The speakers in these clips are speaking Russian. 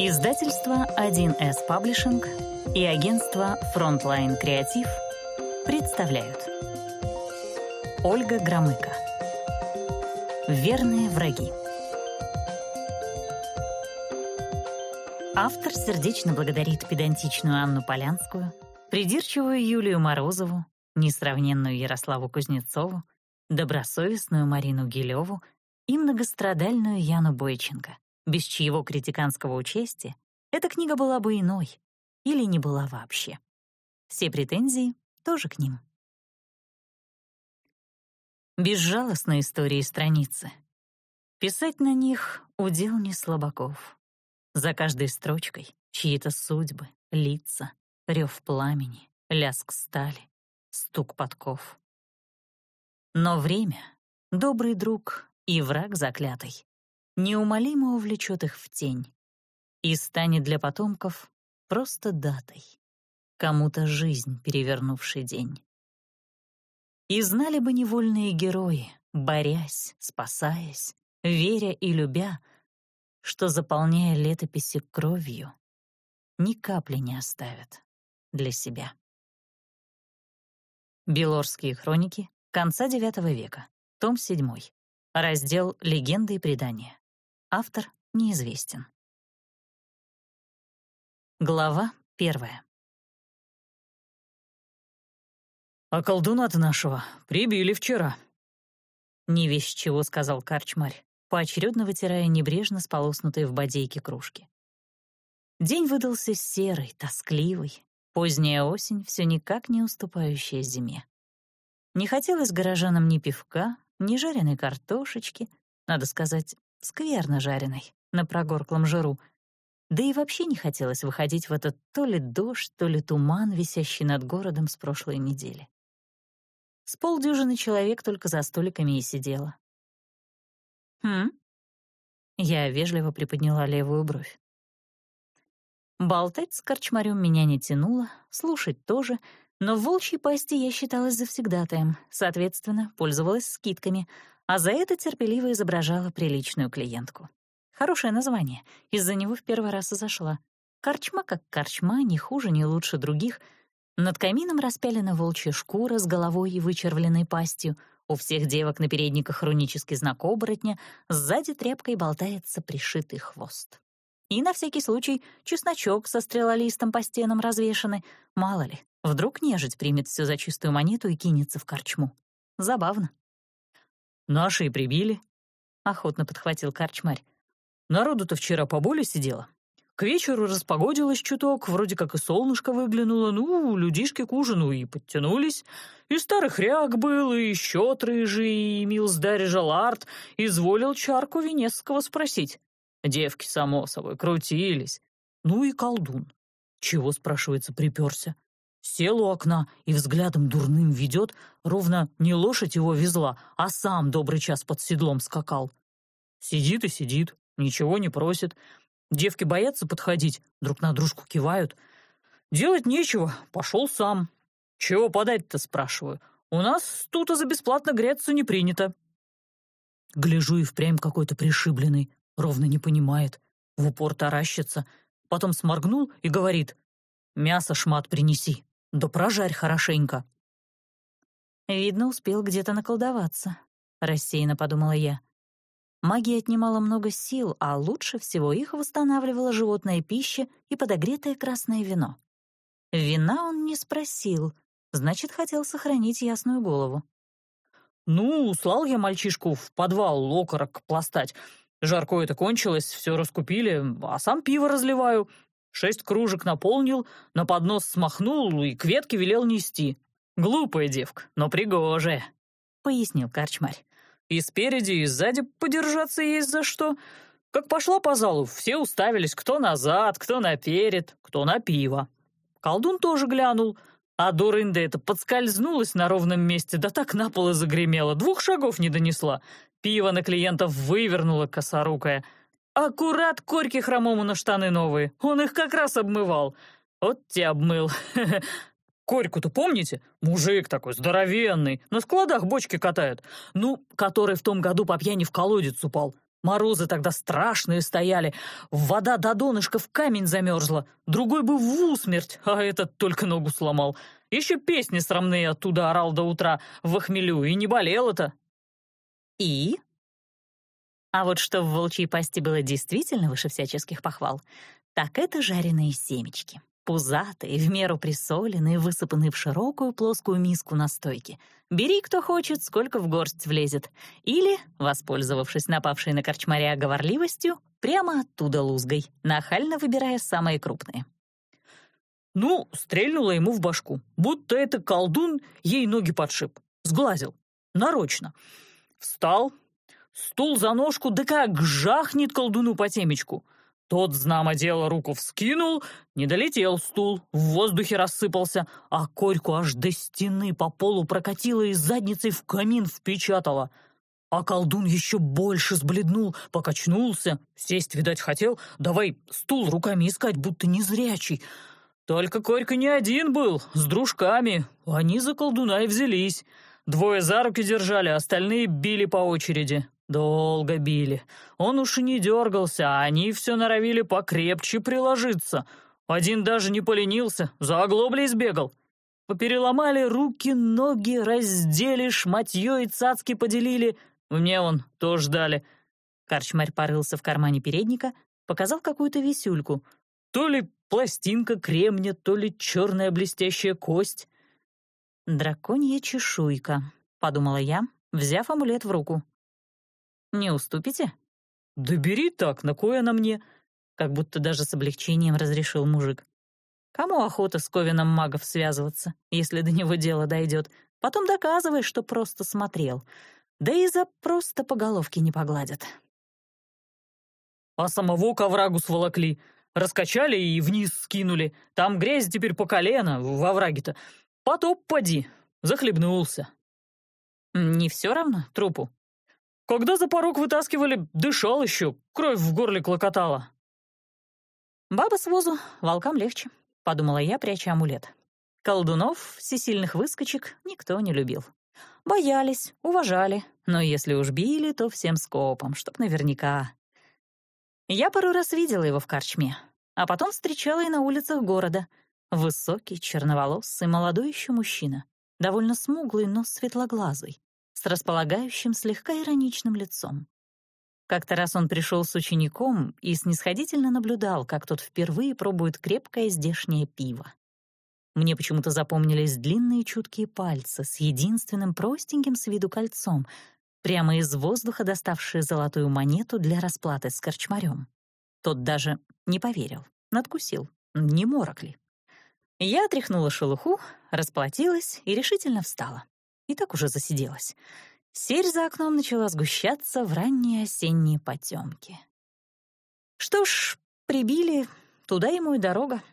Издательство 1С Паблишинг и агентство Frontline Креатив представляют. Ольга Громыко. Верные враги. Автор сердечно благодарит педантичную Анну Полянскую, придирчивую Юлию Морозову, несравненную Ярославу Кузнецову, добросовестную Марину Гилеву и многострадальную Яну Бойченко, без чьего критиканского участия эта книга была бы иной или не была вообще. Все претензии тоже к ним. Безжалостные истории страницы. Писать на них — удел не слабаков. За каждой строчкой чьи-то судьбы, лица, рев пламени, лязг стали, стук подков. Но время, добрый друг и враг заклятый, неумолимо увлечет их в тень и станет для потомков просто датой, кому-то жизнь перевернувший день. И знали бы невольные герои, борясь, спасаясь, веря и любя, что, заполняя летописи кровью, ни капли не оставят для себя. Белорские хроники конца IX века, том 7, раздел «Легенды и предания». Автор неизвестен. Глава 1. «А колдуна-то нашего прибили вчера», — не весть чего сказал корчмарь, поочередно вытирая небрежно сполоснутые в бодейке кружки. День выдался серый, тоскливый, поздняя осень, все никак не уступающая зиме. Не хотелось горожанам ни пивка, ни жареной картошечки, надо сказать, скверно жареной, на прогорклом жиру, да и вообще не хотелось выходить в этот то ли дождь, то ли туман, висящий над городом с прошлой недели. С полдюжины человек только за столиками и сидела. Я вежливо приподняла левую бровь. Болтать с корчмарем меня не тянуло, слушать тоже, но в волчьей пасти я считалась завсегдатаем, соответственно, пользовалась скидками, а за это терпеливо изображала приличную клиентку. Хорошее название, из-за него в первый раз и зашла. Корчма как корчма, ни хуже, ни лучше других. Над камином распялена волчья шкура с головой и вычервленной пастью, у всех девок на передниках рунический знак оборотня, сзади тряпкой болтается пришитый хвост. И на всякий случай чесночок со стрелолистом по стенам развешаны. Мало ли, вдруг нежить примет все за чистую монету и кинется в корчму. Забавно. «Наши и прибили», — охотно подхватил корчмарь. «Народу-то вчера поболее сидело. К вечеру распогодилось чуток, вроде как и солнышко выглянуло, людишки к ужину и подтянулись. И старый хряк был, и счет рыжий, и милздарь Жалард изволил чарку Венесского спросить. Девки, само собой, крутились. И колдун. Чего, спрашивается, приперся? Сел у окна и взглядом дурным ведет, ровно не лошадь его везла, а сам добрый час под седлом скакал. Сидит и сидит, ничего не просит. Девки боятся подходить, друг на дружку кивают. Делать нечего, пошел сам. Чего подать-то, спрашиваю? У нас тут за бесплатно греться не принято. Гляжу, и впрямь какой-то пришибленный, ровно не понимает, в упор таращится, потом сморгнул и говорит: «Мясо шмат принеси, да прожарь хорошенько». Видно, успел где-то наколдоваться, рассеянно подумала я. Магия отнимала много сил, а лучше всего их восстанавливала животная пища и подогретое красное вино. Вина он не спросил, значит, хотел сохранить ясную голову. Слал я мальчишку в подвал окорок пластать. Жарко это кончилось, все раскупили, а сам пиво разливаю. 6 кружек наполнил, на поднос смахнул и к ветке велел нести. Глупая девка, но пригожая, — пояснил корчмарь. И спереди, и сзади подержаться есть за что. Как пошла по залу, все уставились, кто назад, кто наперед, кто на пиво. Колдун тоже глянул, а дурында эта подскользнулась на ровном месте, да так на пол и загремела, 2 шагов не донесла. Пиво на клиентов вывернула косорукая. Аккурат корьки хромому на штаны новые, он их как раз обмывал. Вот те обмыл. Корьку-то помните? Мужик такой здоровенный, на складах бочки катает. Который в том году по пьяни в колодец упал. Морозы тогда страшные стояли, вода до донышка в камень замерзла, другой бы в усмерть, а этот только ногу сломал. Еще песни срамные оттуда орал до утра в хмелю, и не болело-то». И? А вот что в волчьей пасти было действительно выше всяческих похвал, так это жареные семечки. Пузатые, в меру присоленные, высыпанные в широкую плоскую миску на стойке. Бери, кто хочет, сколько в горсть влезет. Или, воспользовавшись напавшей на корчмаря говорливостью, прямо оттуда лузгой, нахально выбирая самые крупные. Ну, стрельнула ему в башку, будто это колдун ей ноги подшиб. Сглазил. Нарочно. Встал, стул за ножку, да как жахнет колдуну по темечку. Тот, знамо дело, руку вскинул, не долетел стул, в воздухе рассыпался, а корьку аж до стены по полу прокатила и задницей в камин впечатала. А колдун еще больше сбледнул, покачнулся, сесть, видать, хотел, давай стул руками искать, будто незрячий. Только Корька не один был, с дружками, они за колдуна и взялись. Двое за руки держали, остальные били по очереди. Долго били. Он уж и не дергался, а они все норовили покрепче приложиться. Один даже не поленился, за оглоблей сбегал. Попереломали руки, ноги, раздели, шматье и цацки поделили. Мне он тоже дали. Корчмарь порылся в кармане передника, показал какую-то висюльку. То ли пластинка кремня, то ли черная блестящая кость. «Драконья чешуйка», — подумала я, взяв амулет в руку. «Не уступите?» «Да бери так, на кой она мне?» Как будто даже с облегчением разрешил мужик. «Кому охота с ковеном магов связываться, если до него дело дойдет? Потом доказывай, что просто смотрел. Да и за просто по головке не погладят». «А самого к оврагу сволокли, раскачали и вниз скинули. Там грязь теперь по колено, в овраге-то. Потоп поди, захлебнулся». «Не все равно трупу?» «Когда за порог вытаскивали, дышал еще, кровь в горле клокотала». «Баба с возу, волкам легче», — подумала я, пряча амулет. Колдунов, всесильных выскочек, никто не любил. Боялись, уважали, но если уж били, то всем скопом, чтоб наверняка. Я пару раз видела его в корчме, а потом встречала и на улицах города. Высокий, черноволосый, молодой еще мужчина, довольно смуглый, но светлоглазый, с располагающим слегка ироничным лицом. Как-то раз он пришел с учеником и снисходительно наблюдал, как тот впервые пробует крепкое здешнее пиво. Мне почему-то запомнились длинные чуткие пальцы с единственным простеньким с виду кольцом, прямо из воздуха доставшие золотую монету для расплаты с корчмарем. Тот даже не поверил, надкусил, не морок ли. Я отряхнула шелуху, расплатилась и решительно встала. И так уже засиделась. Серь за окном начала сгущаться в ранние осенние потемки. Что ж, прибили, туда ему и дорога.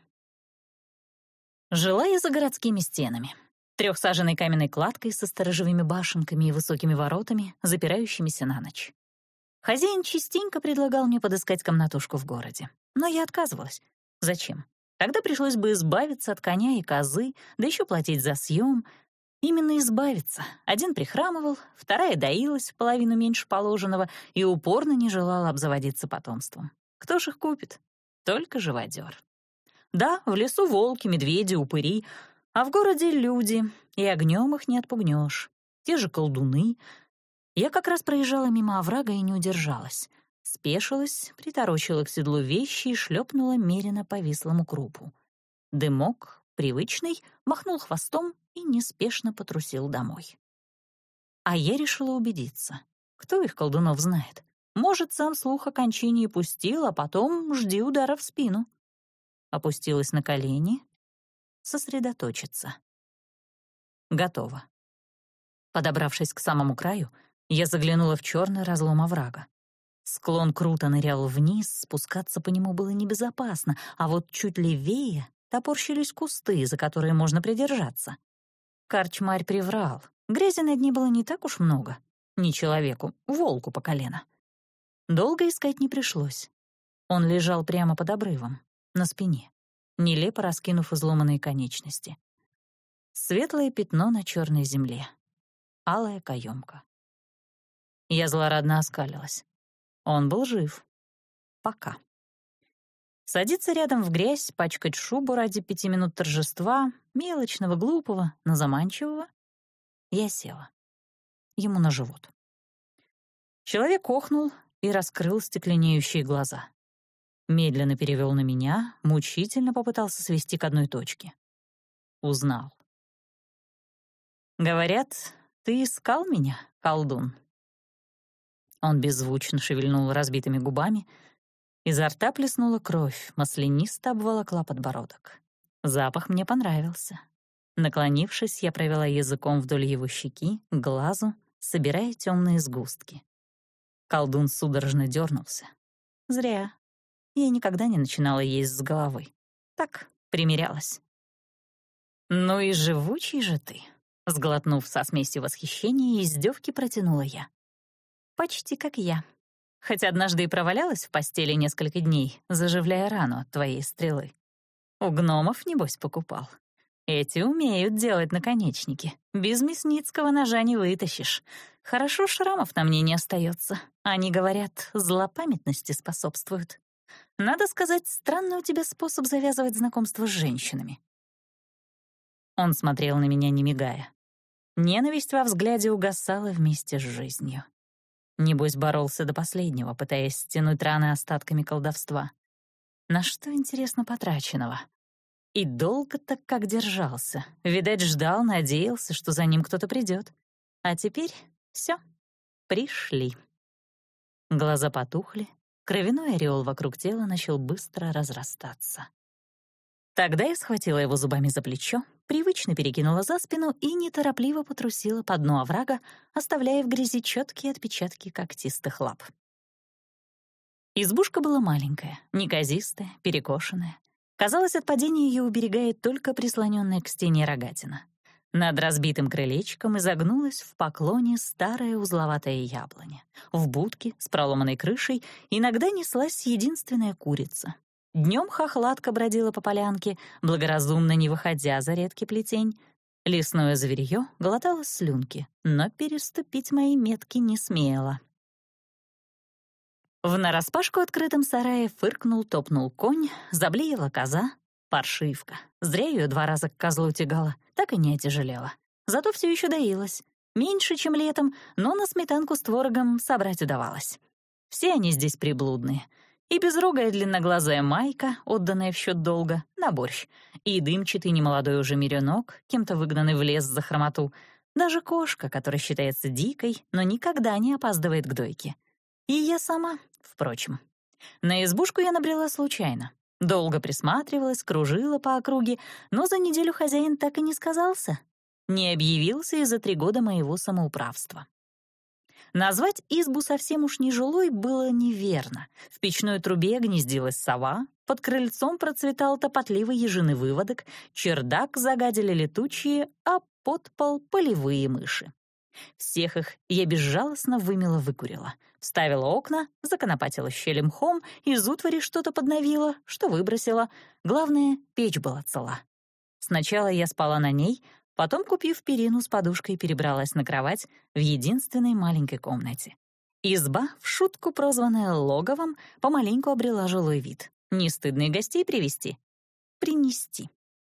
Жила я за городскими стенами, трехсаженной каменной кладкой со сторожевыми башенками и высокими воротами, запирающимися на ночь. Хозяин частенько предлагал мне подыскать комнатушку в городе, но я отказывалась. Зачем? Тогда пришлось бы избавиться от коня и козы, да еще платить за съем. Именно избавиться. Один прихрамывал, вторая доилась в половину меньше положенного и упорно не желала обзаводиться потомством. Кто ж их купит? Только живодер. Да, в лесу волки, медведи, упыри, а в городе люди, и огнем их не отпугнешь. Те же колдуны. Я как раз проезжала мимо оврага и не удержалась. Спешилась, приторочила к седлу вещи и шлепнула меренно по вислому крупу. Дымок, привычный, махнул хвостом и неспешно потрусил домой. А я решила убедиться. Кто их, колдунов, знает? Может, сам слух о кончине и пустил, а потом жди удара в спину. Опустилась на колени, сосредоточиться. Готово. Подобравшись к самому краю, я заглянула в черный разлом оврага. Склон круто нырял вниз, спускаться по нему было небезопасно, а вот чуть левее топорщились кусты, за которые можно придержаться. Корчмарь приврал. Грязи на дне было не так уж много. Не человеку, волку по колено. Долго искать не пришлось. Он лежал прямо под обрывом, на спине, нелепо раскинув изломанные конечности. Светлое пятно на черной земле. Алая каемка. Я злорадно оскалилась. Он был жив. Пока. Садиться рядом в грязь, пачкать шубу ради 5 минут торжества, мелочного, глупого, но заманчивого. Я села. Ему на живот. Человек охнул и раскрыл стекленеющие глаза. Медленно перевел на меня, мучительно попытался свести к одной точке. Узнал. «Говорят, ты искал меня, колдун?» Он беззвучно шевельнул разбитыми губами. Изо рта плеснула кровь, маслянисто обволокла подбородок. Запах мне понравился. Наклонившись, я провела языком вдоль его щеки, к глазу, собирая темные сгустки. Колдун судорожно дернулся. Зря. Я никогда не начинала есть с головы. Так, примирялась. «Ну и живучий же ты», — сглотнув со смесью восхищения и издевки, протянула я. «Почти как я. Хоть однажды и провалялась в постели несколько дней, заживляя рану от твоей стрелы. У гномов, небось, покупал. Эти умеют делать наконечники. Без мясницкого ножа не вытащишь. Хорошо, шрамов на мне не остается. Они, говорят, злопамятности способствуют. Надо сказать, странный у тебя способ завязывать знакомство с женщинами». Он смотрел на меня, не мигая. Ненависть во взгляде угасала вместе с жизнью. Небось, боролся до последнего, пытаясь стянуть раны остатками колдовства. На что, интересно, потраченного? И долго так как держался. Видать, ждал, надеялся, что за ним кто-то придет. А теперь все, пришли. Глаза потухли, кровяной ореол вокруг тела начал быстро разрастаться. Тогда я схватила его зубами за плечо, привычно перекинула за спину и неторопливо потрусила по дну оврага, оставляя в грязи четкие отпечатки когтистых лап. Избушка была маленькая, неказистая, перекошенная. Казалось, от падения ее уберегает только прислоненная к стене рогатина. Над разбитым крылечком изогнулась в поклоне старая узловатая яблоня. В будке с проломанной крышей иногда неслась единственная курица. Днем хохлатка бродила по полянке, благоразумно не выходя за редкий плетень. Лесное зверье глотало слюнки, но переступить мои метки не смело. В нараспашку открытом сарае фыркнул-топнул конь, заблеяла коза, паршивка. Зря ее 2 раза к козлу тягала, так и не отяжелела. Зато все еще доилась. Меньше, чем летом, но на сметанку с творогом собрать удавалось. Все они здесь приблудные. И безрогая длинноглазая Майка, отданная в счет долга, на борщ, и дымчатый немолодой уже меренок, кем-то выгнанный в лес за хромоту, даже кошка, которая считается дикой, но никогда не опаздывает к дойке. И я сама, впрочем. На избушку я набрела случайно. Долго присматривалась, кружила по округе, но за неделю хозяин так и не сказался. Не объявился и за 3 года моего самоуправства. Назвать избу совсем уж нежилой было неверно. В печной трубе гнездилась сова, под крыльцом процветал топотливый ежиный выводок, чердак загадили летучие, а под пол — полевые мыши. Всех их я безжалостно вымела-выкурила. Вставила окна, законопатила щели мхом, из утвари что-то подновила, что выбросила. Главное, печь была цела. Сначала я спала на ней, потом, купив перину с подушкой, перебралась на кровать в единственной маленькой комнате. Изба, в шутку прозванная логовом, помаленьку обрела жилой вид. Не стыдно и гостей привести? Принести.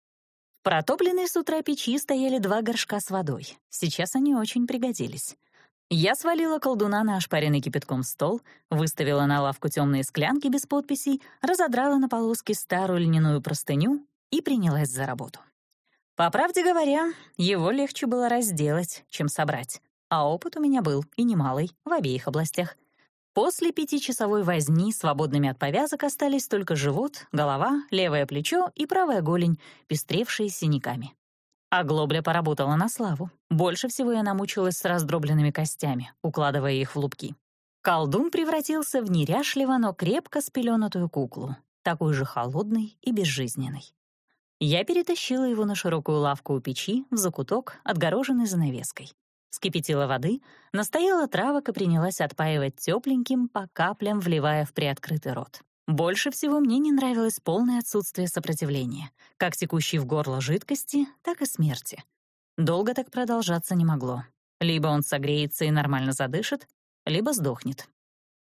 В протопленной с утра печи стояли 2 горшка с водой. Сейчас они очень пригодились. Я свалила колдуна на ошпаренный кипятком стол, выставила на лавку темные склянки без подписей, разодрала на полоски старую льняную простыню и принялась за работу. По правде говоря, его легче было разделать, чем собрать, а опыт у меня был и немалый в обеих областях. После 5-часовой возни свободными от повязок остались только живот, голова, левое плечо и правая голень, пестревшие синяками. А глобля поработала на славу. Больше всего я намучилась с раздробленными костями, укладывая их в лупки. Колдун превратился в неряшливо, но крепко спеленутую куклу, такой же холодный и безжизненный. Я перетащила его на широкую лавку у печи в закуток, отгороженный занавеской. Вскипятила воды, настояла травок и принялась отпаивать тепленьким, по каплям вливая в приоткрытый рот. Больше всего мне не нравилось полное отсутствие сопротивления, как текущей в горло жидкости, так и смерти. Долго так продолжаться не могло. Либо он согреется и нормально задышит, либо сдохнет.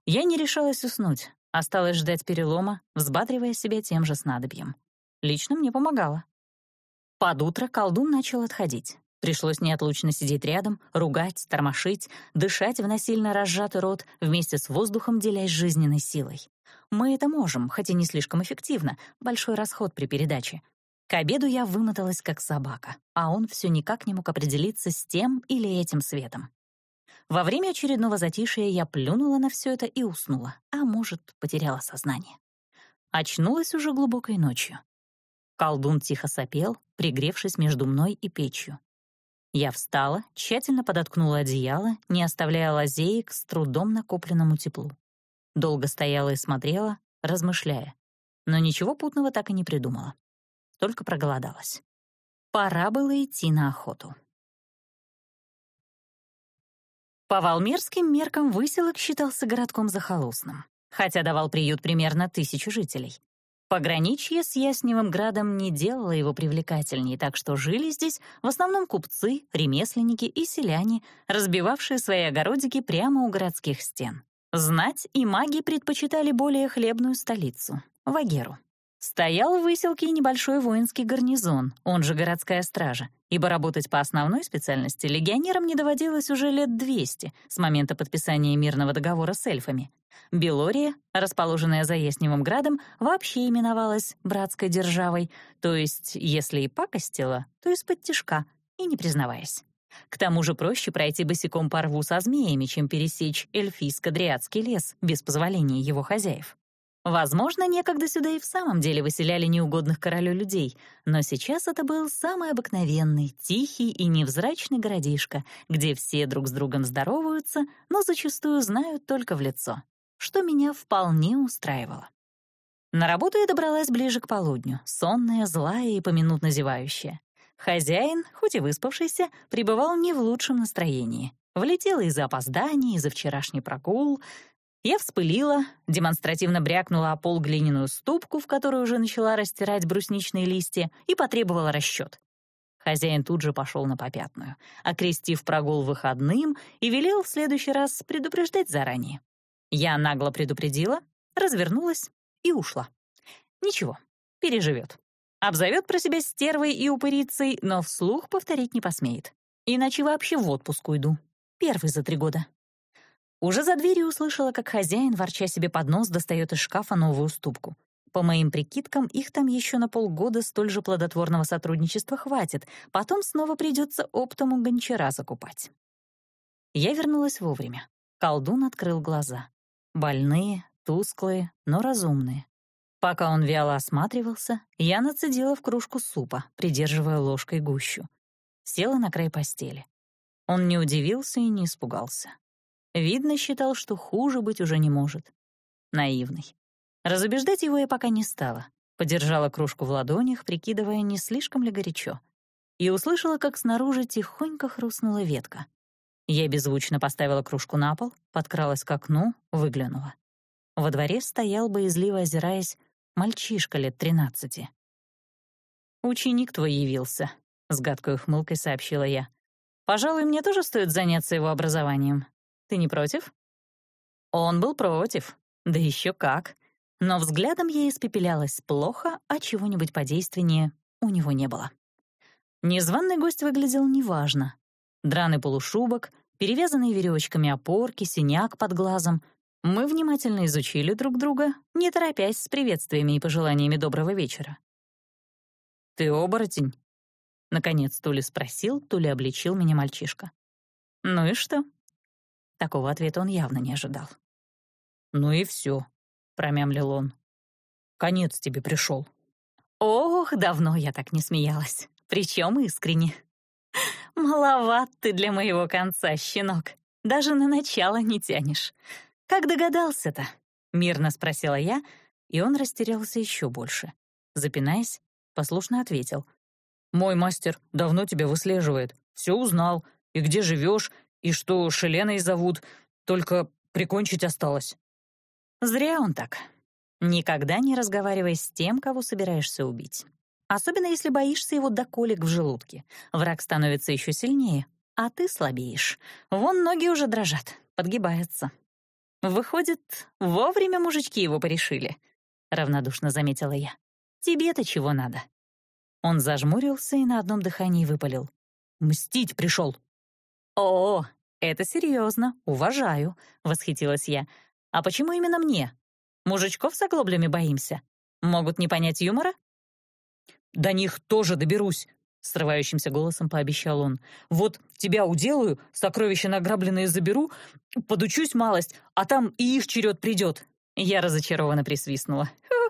Я не решалась уснуть, осталась ждать перелома, взбадривая себя тем же снадобьем. Лично мне помогало. Под утро колдун начал отходить. Пришлось неотлучно сидеть рядом, ругать, тормошить, дышать в насильно разжатый рот, вместе с воздухом делясь жизненной силой. Мы это можем, хотя не слишком эффективно, большой расход при передаче. К обеду я вымоталась как собака, а он все никак не мог определиться с тем или этим светом. Во время очередного затишья я плюнула на все это и уснула, а может, потеряла сознание. Очнулась уже глубокой ночью. Колдун тихо сопел, пригревшись между мной и печью. Я встала, тщательно подоткнула одеяло, не оставляя лазеек с трудом накопленному теплу. Долго стояла и смотрела, размышляя, но ничего путного так и не придумала. Только проголодалась. Пора было идти на охоту. По валмирским меркам Выселок считался городком захолустным, хотя давал приют примерно 1000 жителей. Пограничье с Ясневым градом не делало его привлекательней, так что жили здесь в основном купцы, ремесленники и селяне, разбивавшие свои огородики прямо у городских стен. Знать и маги предпочитали более хлебную столицу — Вагеру. Стоял в Выселке небольшой воинский гарнизон, он же городская стража, ибо работать по основной специальности легионерам не доводилось уже лет 200 с момента подписания мирного договора с эльфами. Белория, расположенная за Ясневым градом, вообще именовалась братской державой, то есть, если и пакостила, то исподтишка, и не признаваясь. К тому же проще пройти босиком по рву со змеями, чем пересечь эльфийско-дриадский лес без позволения его хозяев. Возможно, некогда сюда и в самом деле выселяли неугодных королю людей, но сейчас это был самый обыкновенный, тихий и невзрачный городишко, где все друг с другом здороваются, но зачастую знают только в лицо, что меня вполне устраивало. На работу я добралась ближе к полудню, сонная, злая и поминутно зевающая. Хозяин, хоть и выспавшийся, пребывал не в лучшем настроении. Влетела из-за опозданий, из-за вчерашний прогул. Я вспылила, демонстративно брякнула о пол глиняную ступку, в которую уже начала растирать брусничные листья, и потребовала расчет. Хозяин тут же пошел на попятную, окрестив прогул выходным и велел в следующий раз предупреждать заранее. Я нагло предупредила, развернулась и ушла. Ничего, переживет. Обзовет про себя стервой и упырицей, но вслух повторить не посмеет. Иначе вообще в отпуск уйду. Первый за 3 года. Уже за дверью услышала, как хозяин, ворча себе под нос, достает из шкафа новую ступку. По моим прикидкам, их там еще на полгода столь же плодотворного сотрудничества хватит, потом снова придется оптом у гончара закупать. Я вернулась вовремя. Колдун открыл глаза. Больные, тусклые, но разумные. Пока он вяло осматривался, я нацедила в кружку супа, придерживая ложкой гущу. Села на край постели. Он не удивился и не испугался. Видно, считал, что хуже быть уже не может. Наивный. Разубеждать его я пока не стала. Подержала кружку в ладонях, прикидывая, не слишком ли горячо. И услышала, как снаружи тихонько хрустнула ветка. Я беззвучно поставила кружку на пол, подкралась к окну, выглянула. Во дворе стоял, боязливо озираясь, мальчишка лет 13. «Ученик твой явился», — с гадкой ухмылкой сообщила я. «Пожалуй, мне тоже стоит заняться его образованием. Ты не против?» Он был против, да еще как. Но взглядом я испепелялась плохо, а чего-нибудь подейственнее у него не было. Незваный гость выглядел неважно. Драный полушубок, перевязанные веревочками опорки, синяк под глазом. Мы внимательно изучили друг друга, не торопясь с приветствиями и пожеланиями доброго вечера. «Ты оборотень?» Наконец то ли спросил, то ли обличил меня мальчишка. «Ну и что?» Такого ответа он явно не ожидал. «Ну и все», — промямлил он. «Конец тебе пришел». Ох, давно я так не смеялась, причем искренне. «Маловат ты для моего конца, щенок. Даже на начало не тянешь. Как догадался-то?» — мирно спросила я, и он растерялся еще больше. Запинаясь, послушно ответил. «Мой мастер давно тебя выслеживает. Все узнал. И где живешь, и что Шеленой зовут. Только прикончить осталось». Зря он так. Никогда не разговаривай с тем, кого собираешься убить. Особенно если боишься его до колик в желудке. Враг становится еще сильнее, а ты слабеешь. Вон ноги уже дрожат, подгибаются. «Выходит, вовремя мужички его порешили», — равнодушно заметила я. «Тебе-то чего надо?» Он зажмурился и на одном дыхании выпалил. «Мстить пришел!» «О, это серьезно, уважаю», — восхитилась я. «А почему именно мне? Мужичков с оглоблями боимся? Могут не понять юмора?» «До них тоже доберусь», — срывающимся голосом пообещал он. «Вот тебя уделаю, сокровища награбленные заберу, подучусь малость, а там и их черед придет». Я разочарованно присвистнула.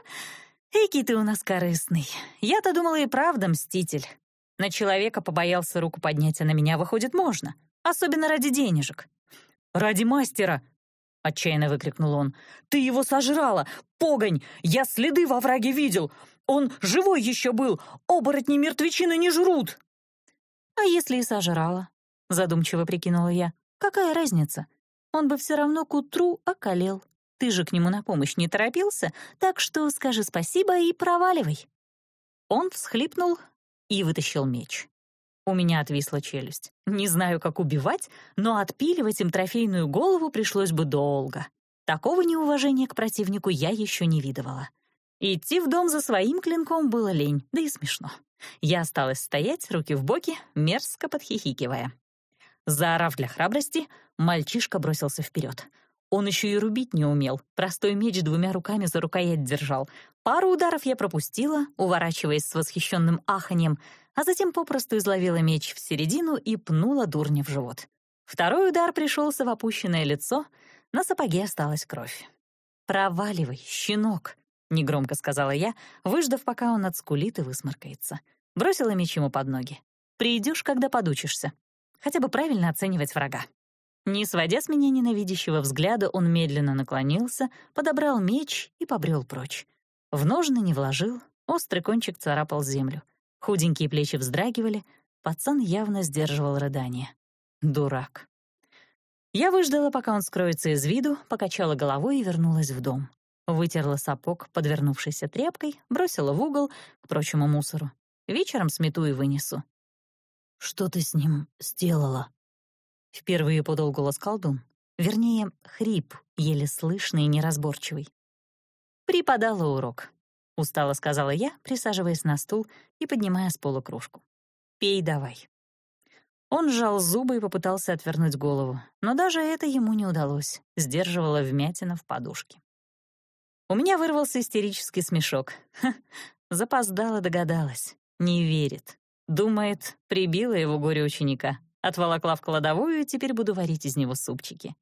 «Экий ты у нас корыстный. Я-то думала и правда мститель. На человека побоялся руку поднять, а на меня, выходит, можно. Особенно ради денежек». «Ради мастера!» — отчаянно выкрикнул он. «Ты его сожрала! Погонь! Я следы во враге видел! Он живой еще был! Оборотни мертвечины не жрут!» «А если и сожрала?» — задумчиво прикинула я. «Какая разница? Он бы все равно к утру околел. Ты же к нему на помощь не торопился, так что скажи спасибо и проваливай». Он всхлипнул и вытащил меч. У меня отвисла челюсть. Не знаю, как убивать, но отпиливать им трофейную голову пришлось бы долго. Такого неуважения к противнику я еще не видывала. Идти в дом за своим клинком было лень, да и смешно. Я осталась стоять, руки в боки, мерзко подхихикивая. Заорав для храбрости, мальчишка бросился вперед. Он еще и рубить не умел, простой меч двумя руками за рукоять держал. Пару ударов я пропустила, уворачиваясь с восхищенным аханьем, а затем попросту изловила меч в середину и пнула дурня в живот. Второй удар пришелся в опущенное лицо, на сапоге осталась кровь. «Проваливай, щенок», — негромко сказала я, выждав, пока он отскулит и высморкается. Бросила меч ему под ноги. «Придешь, когда подучишься. Хотя бы правильно оценивать врага». Не сводя с меня ненавидящего взгляда, он медленно наклонился, подобрал меч и побрел прочь. В ножны не вложил, острый кончик царапал землю. Худенькие плечи вздрагивали, пацан явно сдерживал рыдание. Дурак. Я выждала, пока он скроется из виду, покачала головой и вернулась в дом. Вытерла сапог подвернувшейся тряпкой, бросила в угол к прочему мусору. Вечером смету и вынесу. «Что ты с ним сделала?» Впервые подал голос колдун. Вернее, хрип, еле слышный и неразборчивый. «Преподала урок», — устало сказала я, присаживаясь на стул и поднимая с пола кружку. «Пей давай». Он сжал зубы и попытался отвернуть голову, но даже это ему не удалось, сдерживала вмятина в подушке. У меня вырвался истерический смешок. Запоздала, догадалась. Не верит. Думает, прибила его горе-ученика. Отволокла в кладовую, и теперь буду варить из него супчики.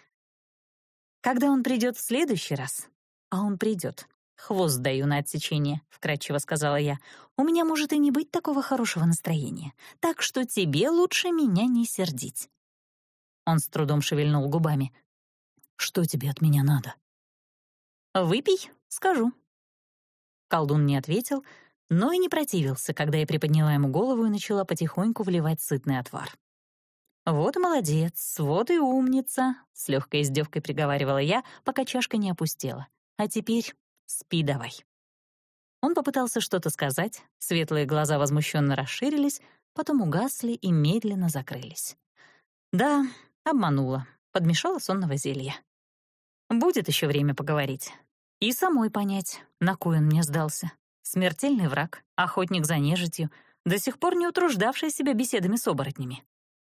Когда он придет в следующий раз, а он придет, хвост даю на отсечение, вкратчиво сказала я, у меня может и не быть такого хорошего настроения, так что тебе лучше меня не сердить. Он с трудом шевельнул губами. Что тебе от меня надо? Выпей, скажу. Колдун не ответил, но и не противился, когда я приподняла ему голову и начала потихоньку вливать сытный отвар. «Вот и молодец, вот и умница», — с легкой издевкой приговаривала я, пока чашка не опустела. «А теперь спи давай». Он попытался что-то сказать, светлые глаза возмущенно расширились, потом угасли и медленно закрылись. Да, обманула, подмешала сонного зелья. Будет еще время поговорить. И самой понять, на кой он мне сдался. Смертельный враг, охотник за нежитью, до сих пор не утруждавший себя беседами с оборотнями.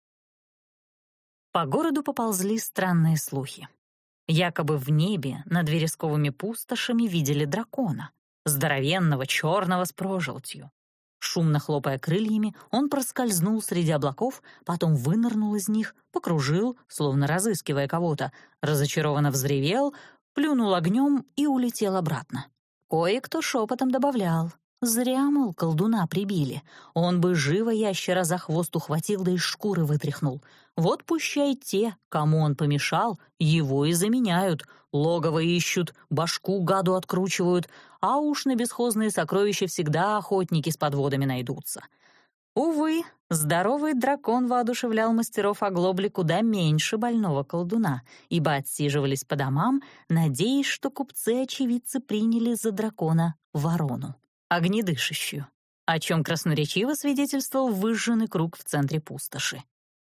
По городу поползли странные слухи. Якобы в небе над вересковыми пустошами видели дракона, здоровенного, черного с прожилтью. Шумно хлопая крыльями, он проскользнул среди облаков, потом вынырнул из них, покружил, словно разыскивая кого-то, разочарованно взревел, плюнул огнем и улетел обратно. Кое-кто шепотом добавлял: «Зря, мол, колдуна прибили. Он бы живо ящера за хвост ухватил да из шкуры вытряхнул. Вот пущай те, кому он помешал, его и заменяют. Логово ищут, башку гаду откручивают, а уж на бесхозные сокровища всегда охотники с подводами найдутся». Увы, здоровый дракон воодушевлял мастеров оглобли куда меньше больного колдуна, ибо отсиживались по домам, надеясь, что купцы-очевидцы приняли за дракона ворону, огнедышащую, о чем красноречиво свидетельствовал выжженный круг в центре пустоши.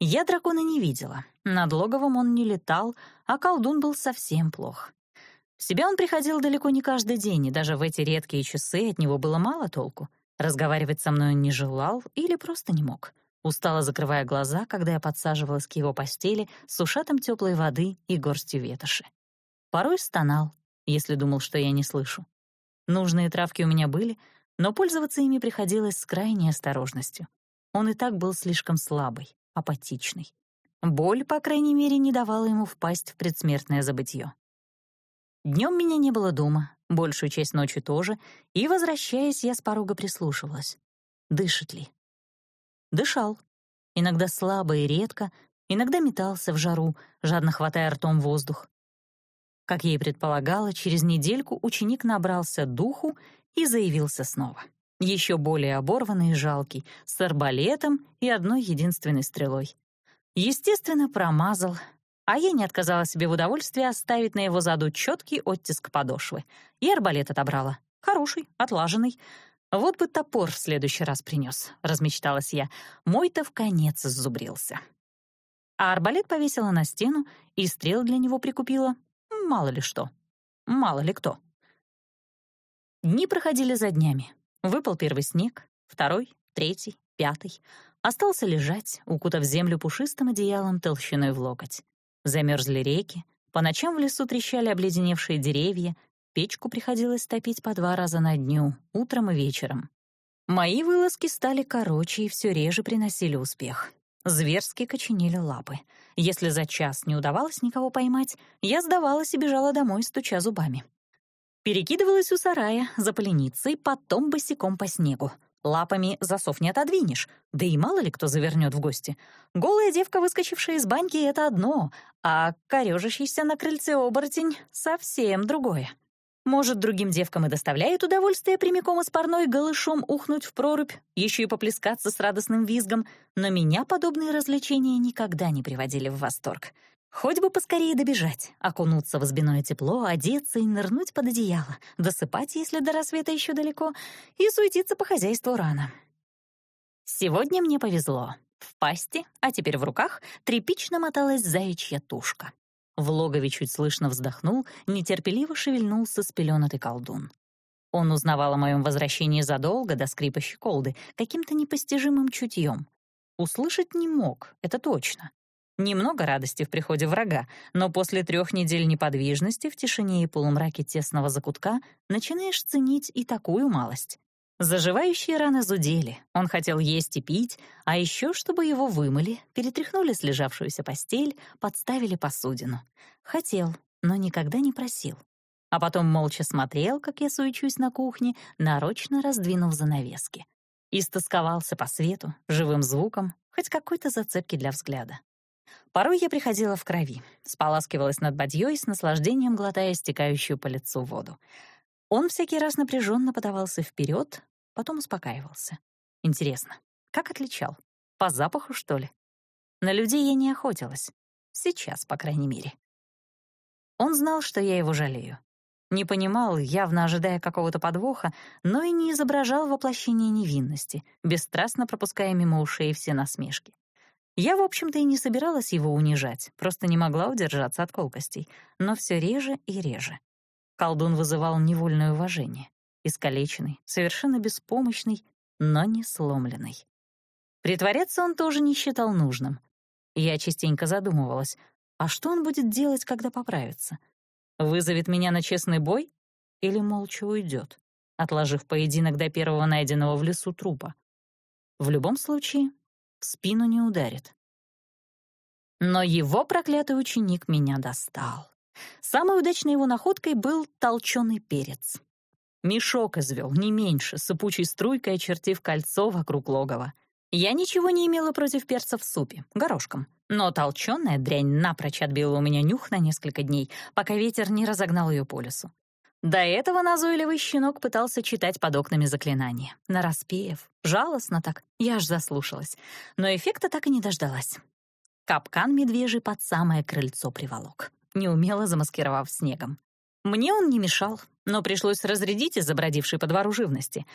Я дракона не видела, над логовом он не летал, а колдун был совсем плох. В себя он приходил далеко не каждый день, и даже в эти редкие часы от него было мало толку. Разговаривать со мной он не желал или просто не мог. Устало закрывая глаза, когда я подсаживалась к его постели с ушатом теплой воды и горстью ветоши. Порой стонал, если думал, что я не слышу. Нужные травки у меня были, но пользоваться ими приходилось с крайней осторожностью. Он и так был слишком слабый, апатичный. Боль, по крайней мере, не давала ему впасть в предсмертное забытье. Днем меня не было дома, большую часть ночи тоже, и, возвращаясь, я с порога прислушивалась. Дышит ли? Дышал. Иногда слабо и редко, иногда метался в жару, жадно хватая ртом воздух. Как я и предполагала, через недельку ученик набрался духу и заявился снова. Еще более оборванный и жалкий, с арбалетом и одной единственной стрелой. Естественно, промазал, а я не отказала себе в удовольствии оставить на его заду четкий оттиск подошвы. И арбалет отобрала. Хороший, отлаженный. Вот бы топор в следующий раз принес, размечталась я. Мой-то вконец зазубрился. А арбалет повесила на стену и стрел для него прикупила. Мало ли что. Мало ли кто. Дни проходили за днями. Выпал первый снег, второй, третий, пятый. Остался лежать, укутав землю пушистым одеялом толщиной в локоть. Замерзли реки, по ночам в лесу трещали обледеневшие деревья, печку приходилось топить по 2 раза на дню, утром и вечером. Мои вылазки стали короче и все реже приносили успех. Зверски коченели лапы. Если за час не удавалось никого поймать, я сдавалась и бежала домой, стуча зубами. Перекидывалась у сарая за поленицей, потом босиком по снегу. Лапами засов не отодвинешь, да и мало ли кто завернет в гости. Голая девка, выскочившая из баньки, — это одно, а корёжащийся на крыльце оборотень — совсем другое. Может, другим девкам и доставляет удовольствие прямиком из парной голышом ухнуть в прорубь, еще и поплескаться с радостным визгом, но меня подобные развлечения никогда не приводили в восторг. Хоть бы поскорее добежать, окунуться в избиное тепло, одеться и нырнуть под одеяло, досыпать, если до рассвета еще далеко, и суетиться по хозяйству рано. Сегодня мне повезло. В пасти, а теперь в руках, тряпично моталась заячья тушка. В логове чуть слышно вздохнул, нетерпеливо шевельнулся спелёнатый колдун. Он узнавал о моем возвращении задолго до скрипа щеколды, каким-то непостижимым чутьем. Услышать не мог, это точно. Немного радости в приходе врага, но после 3 недель неподвижности в тишине и полумраке тесного закутка начинаешь ценить и такую малость. Заживающие раны зудели, он хотел есть и пить, а еще чтобы его вымыли, перетряхнули слежавшуюся постель, подставили посудину. Хотел, но никогда не просил. А потом молча смотрел, как я суечусь на кухне, нарочно раздвинув занавески. Истосковался по свету, живым звукам, хоть какой-то зацепки для взгляда. Порой я приходила в крови, споласкивалась над бадьей с наслаждением, глотая стекающую по лицу воду. Он всякий раз напряженно подавался вперед, потом успокаивался. Интересно, как отличал? По запаху, что ли? На людей я не охотилась. Сейчас, по крайней мере. Он знал, что я его жалею. Не понимал, явно ожидая какого-то подвоха, но и не изображал воплощение невинности, бесстрастно пропуская мимо ушей все насмешки. Я, в общем-то, и не собиралась его унижать, просто не могла удержаться от колкостей, но все реже и реже. Колдун вызывал невольное уважение. Искалеченный, совершенно беспомощный, но не сломленный. Притворяться он тоже не считал нужным. Я частенько задумывалась, а что он будет делать, когда поправится? Вызовет меня на честный бой или молча уйдет, отложив поединок до первого найденного в лесу трупа? В любом случае, в спину не ударит. Но его проклятый ученик меня достал. Самой удачной его находкой был толченый перец. Мешок извел, не меньше, сыпучей струйкой очертив кольцо вокруг логова. Я ничего не имела против перца в супе, горошком. Но толченая дрянь напрочь отбила у меня нюх на несколько дней, пока ветер не разогнал ее по лесу. До этого назойливый щенок пытался читать под окнами заклинания. Нараспев, жалостно так, я аж заслушалась. Но эффекта так и не дождалась. Капкан медвежий под самое крыльцо приволок, неумело замаскировав снегом. Мне он не мешал, но пришлось разрядить из-за бродившей по двору живности.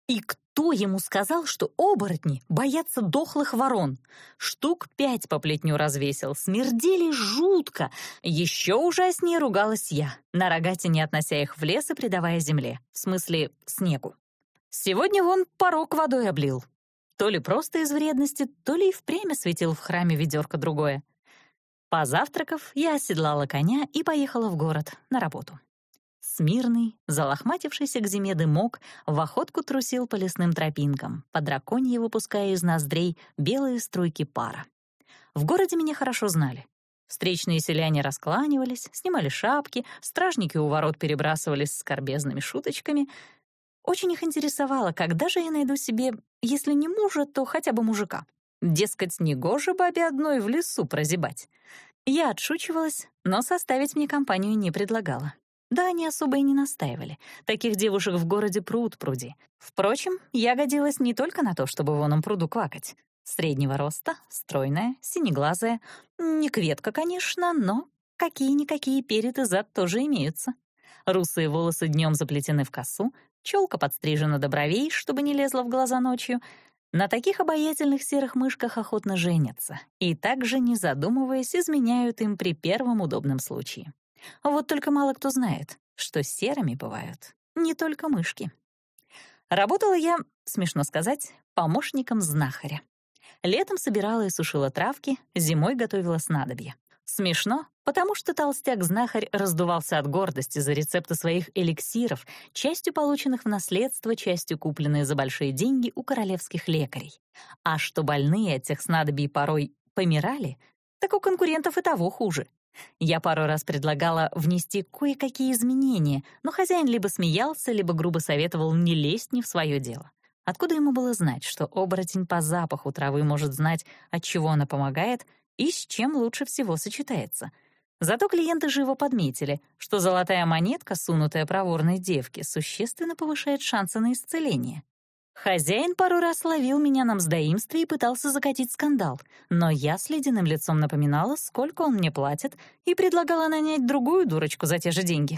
И кто ему сказал, что оборотни боятся дохлых ворон? Штук 5 по плетню развесил, смердели жутко. Еще ужаснее ругалась я, на рогатине относя их в лес и придавая земле, в смысле снегу. Сегодня вон порог водой облил. То ли просто из вредности, то ли и впрямь светил в храме ведерко другое. Позавтракав, я оседлала коня и поехала в город на работу. Смирный, залохматившийся к зиме дымок, в охотку трусил по лесным тропинкам, по драконье выпуская из ноздрей белые струйки пара. В городе меня хорошо знали. Встречные селяне раскланивались, снимали шапки, стражники у ворот перебрасывались скорбезными шуточками. Очень их интересовало, когда же я найду себе, если не мужа, то хотя бы мужика. Дескать, негоже бабе одной в лесу прозябать. Я отшучивалась, но составить мне компанию не предлагала. Да, они особо и не настаивали. Таких девушек в городе пруд-пруди. Впрочем, я годилась не только на то, чтобы в оном пруду квакать. Среднего роста, стройная, синеглазая. Не кветка, конечно, но какие-никакие перед и зад тоже имеются. Русые волосы днем заплетены в косу, челка подстрижена до бровей, чтобы не лезла в глаза ночью. На таких обаятельных серых мышках охотно женятся и также, не задумываясь, изменяют им при первом удобном случае. Вот только мало кто знает, что серыми бывают не только мышки. Работала я, смешно сказать, помощником знахаря. Летом собирала и сушила травки, зимой готовила снадобья. Смешно, потому что толстяк-знахарь раздувался от гордости за рецепты своих эликсиров, частью полученных в наследство, частью купленные за большие деньги у королевских лекарей. А что больные от тех снадобий порой помирали, так у конкурентов и того хуже. Я пару раз предлагала внести кое-какие изменения, но хозяин либо смеялся, либо грубо советовал не лезть не в свое дело. Откуда ему было знать, что оборотень по запаху травы может знать, от чего она помогает и с чем лучше всего сочетается? Зато клиенты живо подметили, что золотая монетка, сунутая проворной девке, существенно повышает шансы на исцеление. Хозяин пару раз ловил меня на мздоимстве и пытался закатить скандал, но я с ледяным лицом напоминала, сколько он мне платит, и предлагала нанять другую дурочку за те же деньги.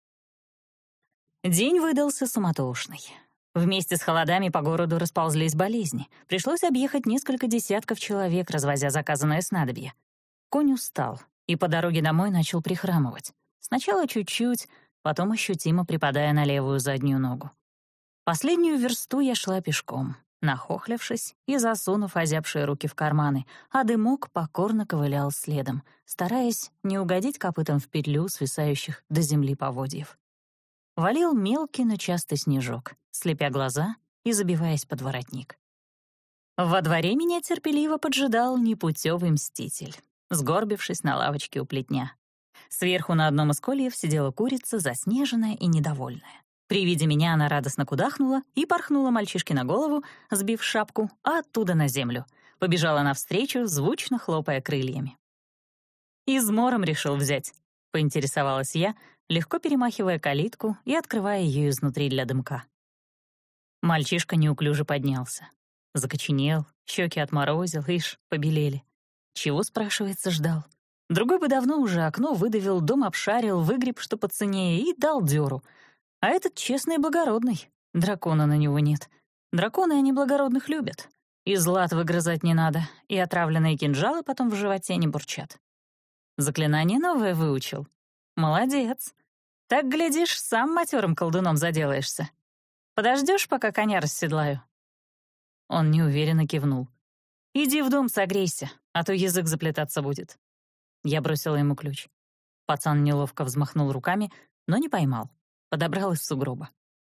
День выдался суматошный. Вместе с холодами по городу расползлись болезни. Пришлось объехать несколько десятков человек, развозя заказанное снадобье. Конь устал и по дороге домой начал прихрамывать. Сначала чуть-чуть, потом ощутимо припадая на левую заднюю ногу. Последнюю версту я шла пешком, нахохлившись и засунув озябшие руки в карманы, а дымок покорно ковылял следом, стараясь не угодить копытом в петлю свисающих до земли поводьев. Валил мелкий, но частый снежок, слепя глаза и забиваясь под воротник. Во дворе меня терпеливо поджидал непутевый мститель, сгорбившись на лавочке у плетня. Сверху на одном из кольев сидела курица, заснеженная и недовольная. При виде меня она радостно кудахнула и порхнула мальчишке на голову, сбив шапку, а оттуда на землю. Побежала навстречу, звучно хлопая крыльями. «Измором решил взять», — поинтересовалась я, легко перемахивая калитку и открывая ее изнутри для дымка. Мальчишка неуклюже поднялся. Закоченел, щеки отморозил, ишь, побелели. Чего, спрашивается, ждал? Другой бы давно уже окно выдавил, дом обшарил, выгреб что поценнее и дал дёру. А этот честный и благородный. Дракона на него нет. Драконы они благородных любят. И злат выгрызать не надо, и отравленные кинжалы потом в животе не бурчат. Заклинание новое выучил. Молодец. Так, глядишь, сам матерым колдуном заделаешься. Подождешь, пока коня расседлаю?» Он неуверенно кивнул. «Иди в дом согрейся, а то язык заплетаться будет». Я бросила ему ключ. Пацан неловко взмахнул руками, но не поймал. Подобрал из сугроба.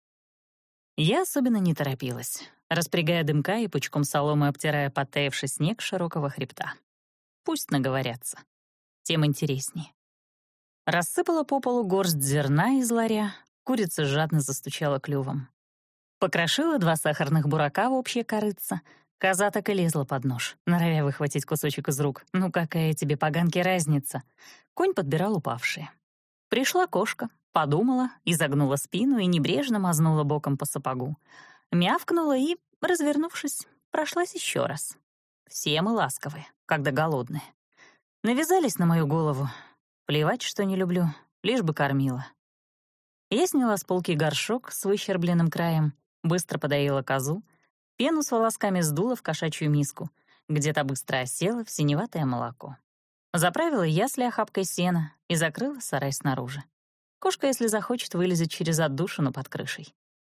Я особенно не торопилась, распрягая дымка и пучком соломы обтирая подтаявший снег широкого хребта. Пусть наговорятся. Тем интереснее. Рассыпала по полу горсть зерна из ларя, курица жадно застучала клювом. Покрошила 2 сахарных бурака в общее корытце. Коза так и лезла под нож, норовя выхватить кусочек из рук. Ну какая тебе, поганки, разница? Конь подбирал упавшие. Пришла кошка, подумала, изогнула спину и небрежно мазнула боком по сапогу. Мявкнула и, развернувшись, прошлась еще раз. Все мы ласковые, когда голодные. Навязались на мою голову. Плевать, что не люблю, лишь бы кормила. Я сняла с полки горшок с выщербленным краем, Быстро подоила козу, пену с волосками сдула в кошачью миску, где-то быстро осела в синеватое молоко. Заправила ясли охапкой сена и закрыла сарай снаружи. Кошка, если захочет, вылезет через отдушину под крышей.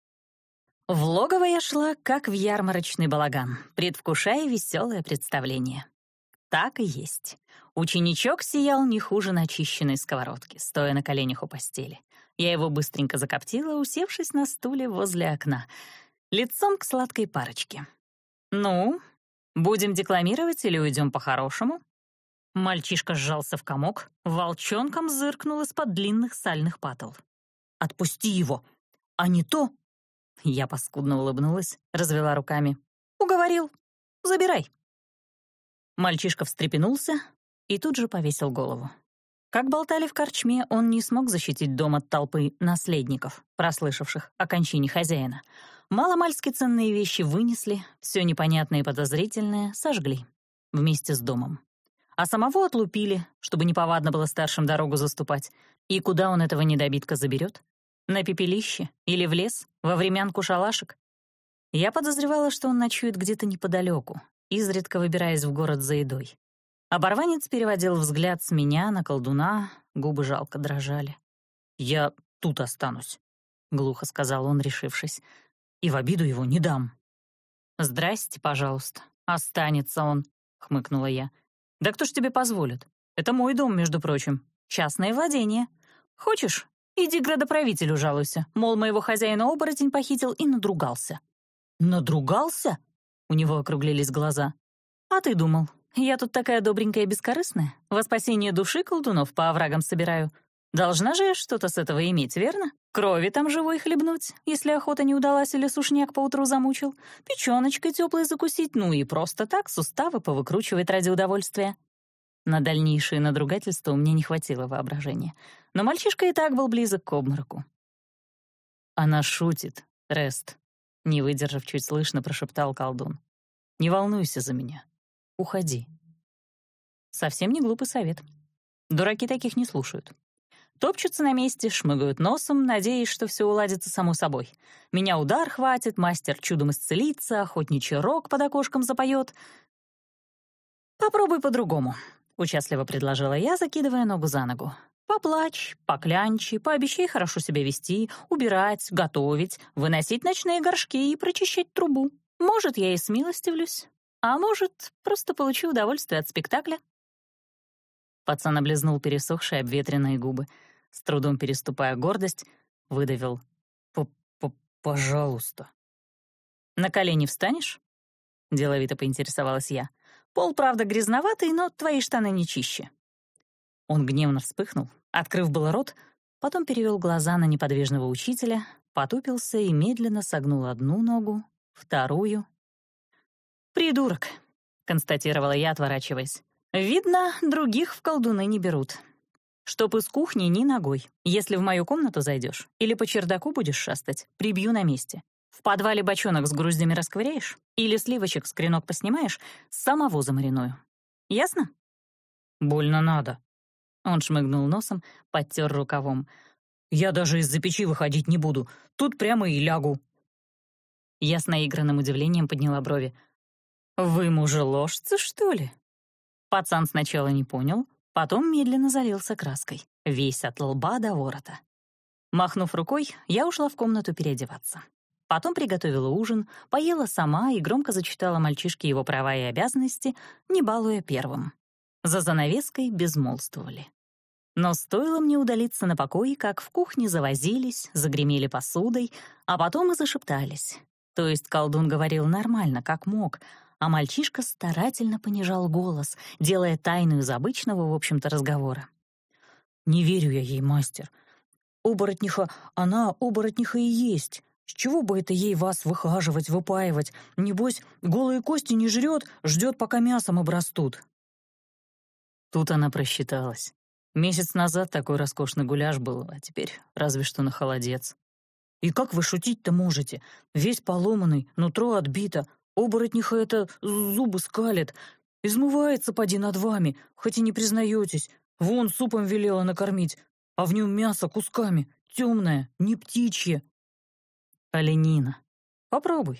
В логово я шла, как в ярмарочный балаган, предвкушая веселое представление. Так и есть. Ученичок сиял не хуже начищенной сковородки, стоя на коленях у постели. Я его быстренько закоптила, усевшись на стуле возле окна, лицом к сладкой парочке. «Ну, будем декламировать или уйдем по-хорошему?» Мальчишка сжался в комок, волчонком зыркнул из-под длинных сальных патл. «Отпусти его, а не то...» Я паскудно улыбнулась, развела руками. «Уговорил. Забирай». Мальчишка встрепенулся и тут же повесил голову. Как болтали в корчме, он не смог защитить дом от толпы наследников, прослышавших о кончине хозяина. Маломальски ценные вещи вынесли, все непонятное и подозрительное сожгли вместе с домом. А самого отлупили, чтобы неповадно было старшим дорогу заступать. И куда он этого недобитка заберет? На пепелище или в лес, во времянку шалашек? Я подозревала, что он ночует где-то неподалеку, изредка выбираясь в город за едой. Оборванец переводил взгляд с меня на колдуна, губы жалко дрожали. «Я тут останусь», — глухо сказал он, решившись, «и в обиду его не дам». «Здрасте, пожалуйста, останется он», — хмыкнула я. «Да кто ж тебе позволит? Это мой дом, между прочим. Частное владение. Хочешь, иди к градоправителю жалуйся. Мол, моего хозяина оборотень похитил и надругался». «Надругался?» — у него округлились глаза. «А ты думал, я тут такая добренькая и бескорыстная? Во спасение души колдунов по оврагам собираю. Должна же я что-то с этого иметь, верно? Крови там живой хлебнуть, если охота не удалась или сушняк поутру замучил, печёночкой тёплой закусить, ну и просто так суставы повыкручивать ради удовольствия». На дальнейшие надругательства у меня не хватило воображения, но мальчишка и так был близок к обмороку. «Она шутит, Рест», — не выдержав, чуть слышно прошептал колдун. «Не волнуйся за меня. Уходи». Совсем не глупый совет. Дураки таких не слушают. Топчутся на месте, шмыгают носом, надеясь, что все уладится само собой. Меня удар хватит, мастер чудом исцелится, охотничий рог под окошком запоет. «Попробуй по-другому», — участливо предложила я, закидывая ногу за ногу. «Поплачь, поклянчи, пообещай хорошо себя вести, убирать, готовить, выносить ночные горшки и прочищать трубу. Может, я и смилостивлюсь, а может, просто получу удовольствие от спектакля». Пацан облизнул пересохшие обветренные губы. С трудом переступая гордость, выдавил: «Пожалуйста». «На колени встанешь?» — деловито поинтересовалась я. «Пол, правда, грязноватый, но твои штаны не чище». Он гневно вспыхнул, открыв было рот, потом перевел глаза на неподвижного учителя, потупился и медленно согнул одну ногу, вторую. «Придурок», — констатировала я, отворачиваясь. «Видно, других в колдуны не берут. Чтоб из кухни ни ногой. Если в мою комнату зайдешь или по чердаку будешь шастать, прибью на месте. В подвале бочонок с груздями расковыряешь или сливочек с кренок поснимаешь, самого замариную. Ясно?» «Больно надо». Он шмыгнул носом, подтер рукавом. «Я даже из-за печи выходить не буду. Тут прямо и лягу». Я с наигранным удивлением подняла брови. «Вы мужеложцы, что ли?» Пацан сначала не понял, потом медленно залился краской, весь от лба до ворота. Махнув рукой, я ушла в комнату переодеваться. Потом приготовила ужин, поела сама и громко зачитала мальчишке его права и обязанности, не балуя первым. За занавеской безмолвствовали. Но стоило мне удалиться на покой, как в кухне завозились, загремели посудой, а потом и зашептались. То есть колдун говорил нормально, как мог, а мальчишка старательно понижал голос, делая тайну из обычного, в общем-то, разговора. «Не верю я ей, мастер. Оборотниха, она оборотниха и есть. С чего бы это ей вас выхаживать, выпаивать? Небось, голые кости не жрет, ждет, пока мясом обрастут». Тут она просчиталась. Месяц назад такой роскошный гуляш был, а теперь разве что на холодец. «И как вы шутить-то можете? Весь поломанный, нутро отбито. Оборотниха это зубы скалит. Измывается поди над вами, хоть и не признаетесь. Вон супом велела накормить, а в нем мясо кусками, темное, не птичье». «Оленина», Попробуй».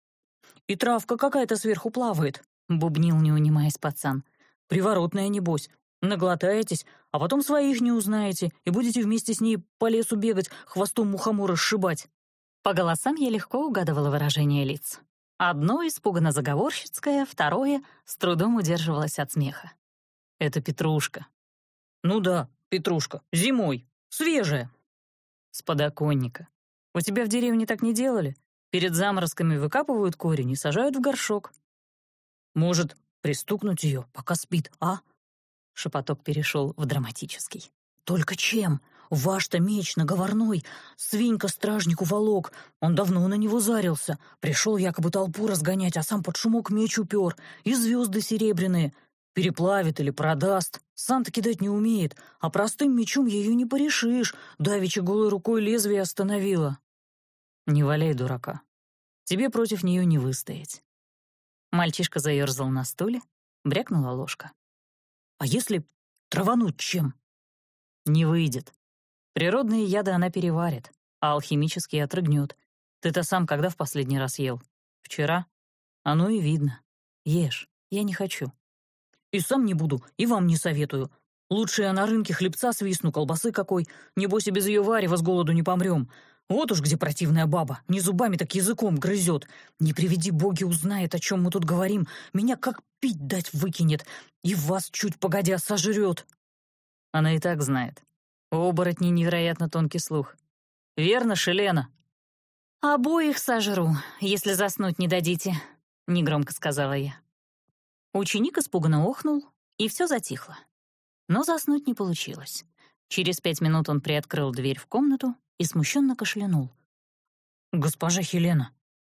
«И травка какая-то сверху плавает», — бубнил, не унимаясь пацан. «Приворотная, небось. Наглотаетесь, а потом своих не узнаете и будете вместе с ней по лесу бегать, хвостом мухомора сшибать». По голосам я легко угадывала выражение лиц. Одно испуганно заговорщицкое, второе с трудом удерживалось от смеха. «Это петрушка». «Ну да, петрушка. Зимой. Свежая». «С подоконника. У тебя в деревне так не делали? Перед заморозками выкапывают корень и сажают в горшок». «Может, пристукнуть ее, пока спит, а?» Шепоток перешел в драматический. «Только чем? Ваш-то меч наговорной. Свинька стражнику волок. Он давно на него зарился. Пришел якобы толпу разгонять, а сам под шумок меч упер. И звезды серебряные. Переплавит или продаст. Сам-то кидать не умеет, а простым мечом ее не порешишь. Давеча голой рукой лезвие остановила». «Не валяй дурака. Тебе против нее не выстоять». Мальчишка заерзал на стуле, брякнула ложка. «А если травануть чем?» «Не выйдет. Природные яды она переварит, а алхимические отрыгнет. Ты-то сам когда в последний раз ел? Вчера? Оно и видно. Ешь, я не хочу». «И сам не буду, и вам не советую. Лучше я на рынке хлебца свистну, колбасы какой. Небось и без ее варева с голоду не помрем. Вот уж где противная баба, не зубами, так языком грызет. Не приведи боги, узнает, о чем мы тут говорим. Меня как пить дать выкинет, и вас чуть погодя сожрет». Она и так знает. У оборотней невероятно тонкий слух. «Верно, Шелена?» «Обоих сожру, если заснуть не дадите», — негромко сказала я. Ученик испуганно охнул, и все затихло. Но заснуть не получилось. Через 5 минут он приоткрыл дверь в комнату и смущенно кашлянул. «Госпожа Хелена».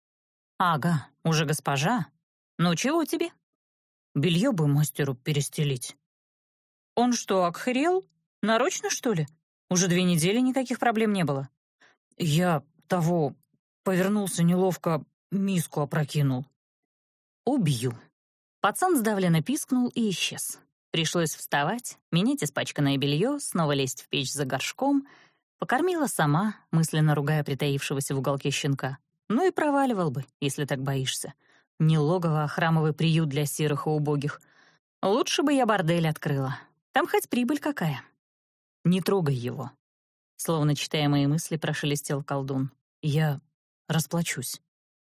«Ага, уже госпожа. Ну чего тебе?» «Белье бы мастеру перестелить». «Он что, охрел? Нарочно, что ли? Уже 2 недели никаких проблем не было». «Я повернулся неловко, миску опрокинул». «Убью». Пацан сдавленно пискнул и исчез. Пришлось вставать, менять испачканное белье, снова лезть в печь за горшком. Покормила сама, мысленно ругая притаившегося в уголке щенка. Ну и проваливал бы, если так боишься. Не логово, а храмовый приют для сирых и убогих. Лучше бы я бордель открыла. Там хоть прибыль какая. «Не трогай его», — словно читая мои мысли, прошелестел колдун. «Я расплачусь».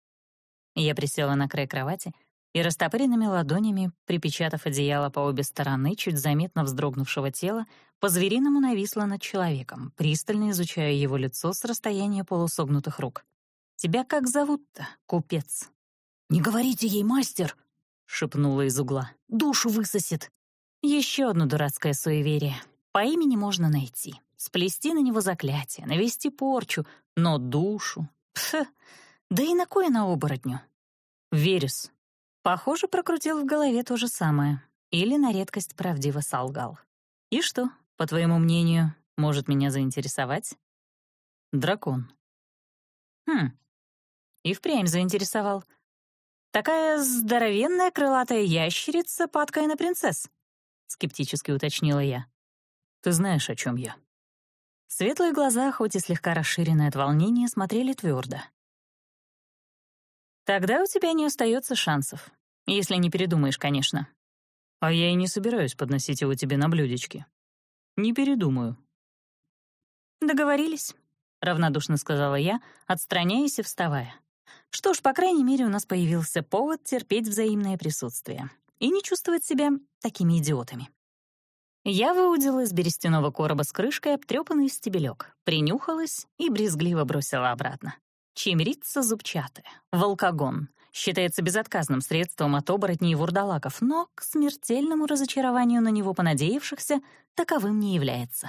Я присела на край кровати и растопыренными ладонями, припечатав одеяло по обе стороны чуть заметно вздрогнувшего тела, по-звериному нависла над человеком, пристально изучая его лицо с расстояния полусогнутых рук. «Тебя как зовут-то, купец?» «Не говорите ей, мастер!» — шепнула из угла. «Душу высосет!» Еще одно дурацкое суеверие. По имени можно найти, сплести на него заклятие, навести порчу, но душу... Пф, да и на кое на оборотню? «Верес». Похоже, прокрутил в голове то же самое. Или на редкость правдиво солгал. И что, по твоему мнению, может меня заинтересовать? «Дракон». И впрямь заинтересовал. Такая здоровенная крылатая ящерица, падкая на принцесс, скептически уточнила я. «Ты знаешь, о чем я». Светлые глаза, хоть и слегка расширенные от волнения, смотрели твердо. «Тогда у тебя не остается шансов. Если не передумаешь, конечно». «А я и не собираюсь подносить его тебе на блюдечке. Не передумаю». «Договорились», — равнодушно сказала я, отстраняясь и вставая. «Что ж, по крайней мере, у нас появился повод терпеть взаимное присутствие и не чувствовать себя такими идиотами». Я выудила из берестяного короба с крышкой обтрёпанный стебелек, принюхалась и брезгливо бросила обратно. Чимрица зубчатая, волкогон, считается безотказным средством от оборотней и вурдалаков, но к смертельному разочарованию на него понадеявшихся таковым не является.